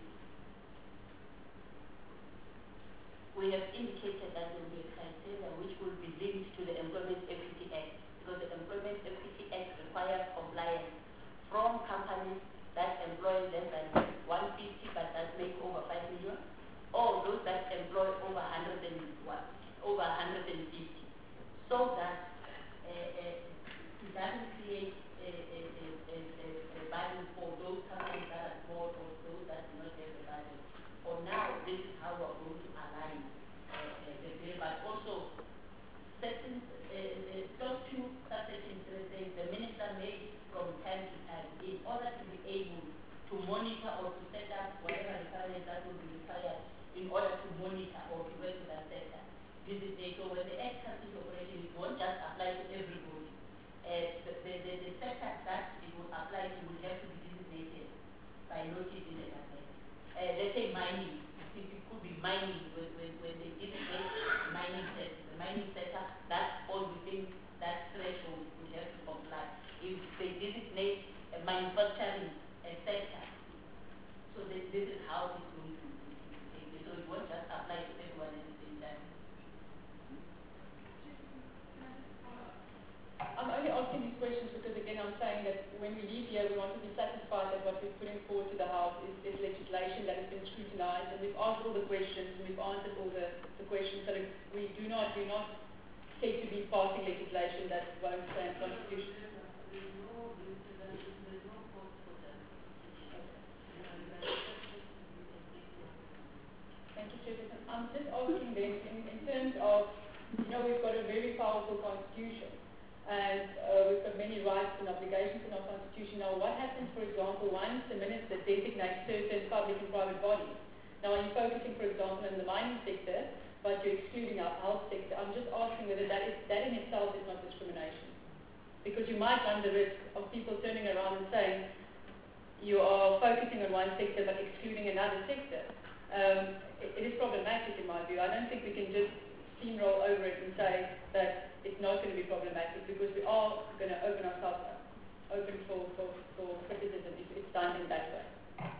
we have indicated that there will be a criteria which will be linked to the Employment Equity Act because the Employment Equity Act requires compliance from companies that employ less than one hundred fifty but that make over five million or those that employ over one hundred and what, over one hundred fifty so that uh, uh, it doesn't create a, a, a, a, a, a burden for those companies that are small or those that do not have a budget. For now, this is how we're going to align uh, uh, the bill, but also certain uh, uh, close to subsection three says the minister may from time to time in order to be able to monitor or to set up whatever requirements that will be required in order to monitor or to work with that sector. This is a, so when the Act comes into operation, it won't just apply to everybody. Uh, the, the, the, the sector that it will apply to will have to be designated by notice in the government. Uh, let's say mining. It, it could be mining when, when, when they designate mining sector. The mining sector, that falls within that threshold will have to comply. If they designate a manufacturing a sector, so this, this is how it's going to take it. So it won't just apply to everyone at the same time. I'm only asking these questions because, again, I'm saying that when we leave here, we want to be satisfied that what we're putting forward to the House is, is legislation that has been scrutinized, and we've asked all the questions, and we've answered all the, the questions, so that we do not, we're not said to be passing legislation that won't stand constitution. Thank you, Chairperson. I'm just asking then, in, in terms of, you know, we've got a very powerful constitution, and uh, we've got many rights and obligations in our constitution. Now, what happens, for example, once the minister designates certain public and private bodies? Now, are you focusing, for example, on the mining sector, but you're excluding our health sector? I'm just asking whether that, is, that in itself is not discrimination. Because you might run the risk of people turning around and saying, you are focusing on one sector but excluding another sector. Um, it, it is problematic in my view. I don't think we can just steamroll over it and say that it's not going to be problematic, because we are going to open ourselves up, open for, for, for criticism if it's done in that way.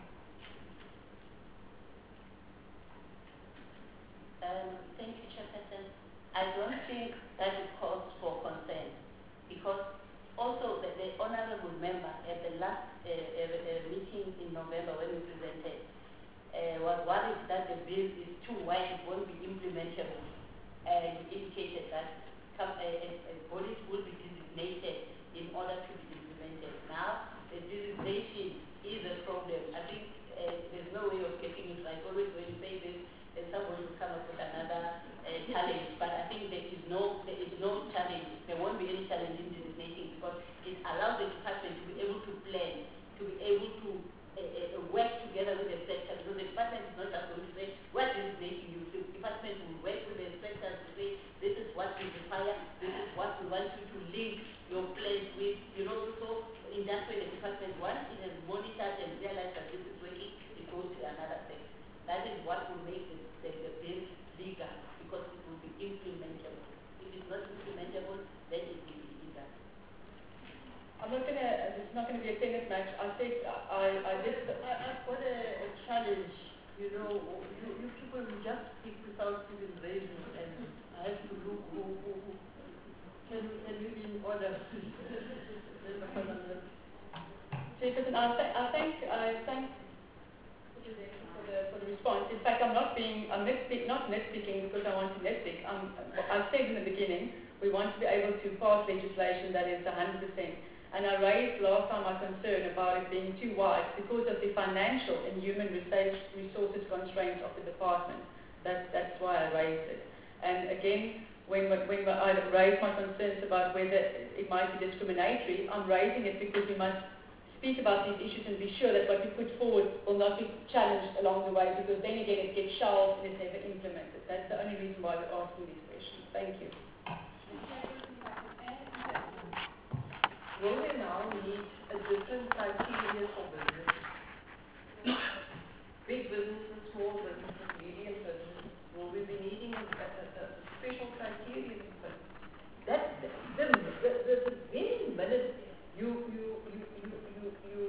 Um, thank you, Chairperson. I don't think that is cause for concern, because also the, the honourable member at the last uh, uh, uh, meeting in November when we presented uh, was worried that the bill is too wide, it won't be implementable. And indicated that some, uh, uh, bodies will be designated in order to be implemented. Now, the designation is a problem. I think uh, there's no way of getting it right. Always when you say this, then somebody will come up with another uh, challenge. But I think there is no there is no challenge. There won't be any challenge in designating, because it allows the department to be able to plan, to be able to uh, uh, work together with the sector. Because the department is not just going to say, what designating you? The department will work with the sectors to say, this is what we require, this is what we want you to link your plans with, you know. So in that way, the department, once it has monitored and realized that this is working, it goes to another sector. That is what will make the, the, the bill legal, because it will be implementable. If it's not implementable, then it will be illegal. I'm not going to, it's not going to be a tennis match. I said, I, I just... I, I've got a, a challenge, you know, you, you people just speak without even raising, and I have to look who, who, who. Can, can you be in order? Chairperson, I, th I thank, I thank you for the, for the response. In fact, I'm not being, I'm nitpick, not nitpicking because I want to nitpick. Um, I said in the beginning, we want to be able to pass legislation that is one hundred percent. And I raised last time my concern about it being too wide because of the financial and human resources constraints of the department. That's, that's why I raised it. And again, when, when I raised my concerns about whether it might be discriminatory, I'm raising it because we must speak about these issues and be sure that what we put forward will not be challenged along the way, because then again it gets shelved and it's never implemented. That's the only reason why we're asking these questions. Thank you. Will we now need a different criteria for business? Big businesses, small businesses, medium businesses, will we be needing a, a, a special criteria for that? The, the, the, the, the very minute you, you, you, you, you, you,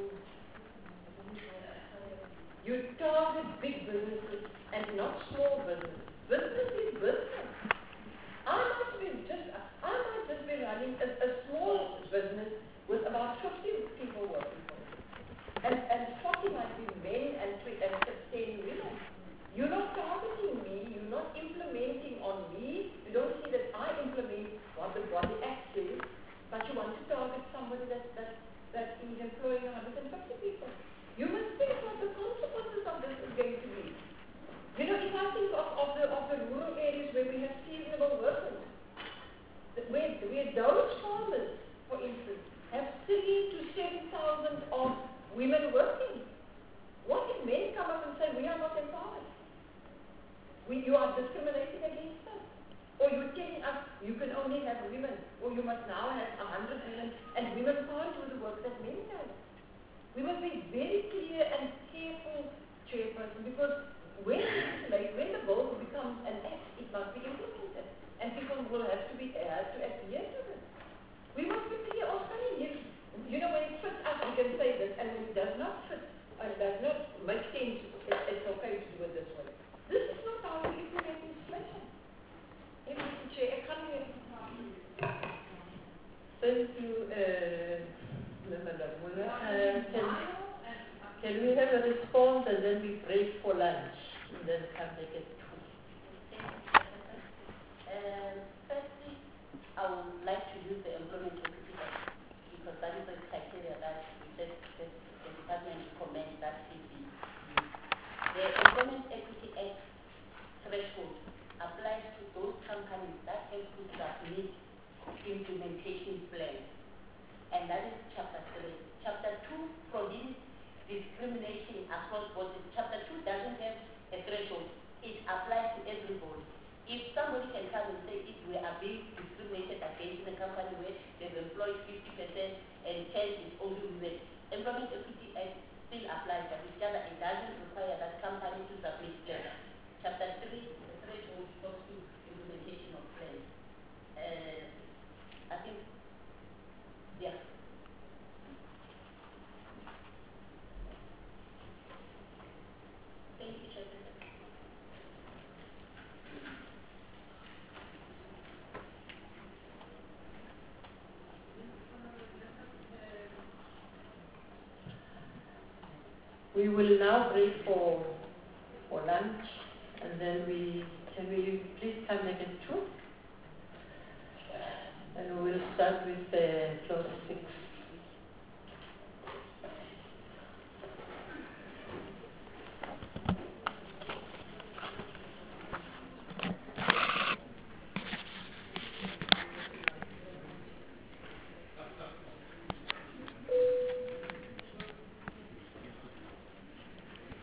you target big businesses and not small businesses. Business is business. I must be just, I might just be running a, a small business with about fifty people working for me. And, and forty might be men and, and ten women. You're not targeting me, you're not implementing on me. You don't see that I implement what the Body Act says, but you want to target somebody that, that, that is employing one hundred fifty people. You must think what the consequences of this is going to be. You know, if I think of, of, the, of the rural areas where we have seasonable workers, where, where those farmers, for instance, have three to seven thousand of women working. What if men come up and say, we are not empowered? We, you are discriminating against us. Or you're telling us you can only have women, or you must now have a hundred women, and women can't do the work that men can. We must be very clear and careful, Chairperson, because when like, when the bill becomes an act, it must be implemented, and people will have to be have to adhere to this. We must be clear also. You know, when it fits us, we can say this, and when it does not fit, and does not make sense, it, it's okay to do it this way. This is not how we implement legislation. Thank you, uh, Madam Muller. Uh, can, can we have a response and then we break for lunch, and then come back at two? Um, firstly, must be discriminated against in a company where they've employed fifty percent and ten is only women. Employment Equity Act still applies, but it doesn't, it doesn't require that company to submit data. Chapter three, the threshold talks to implementation of plans. Uh, I think, yeah. Thank you, Chair. We will now break for for lunch, and then we can we please come back at two, and we will start with uh, clause six.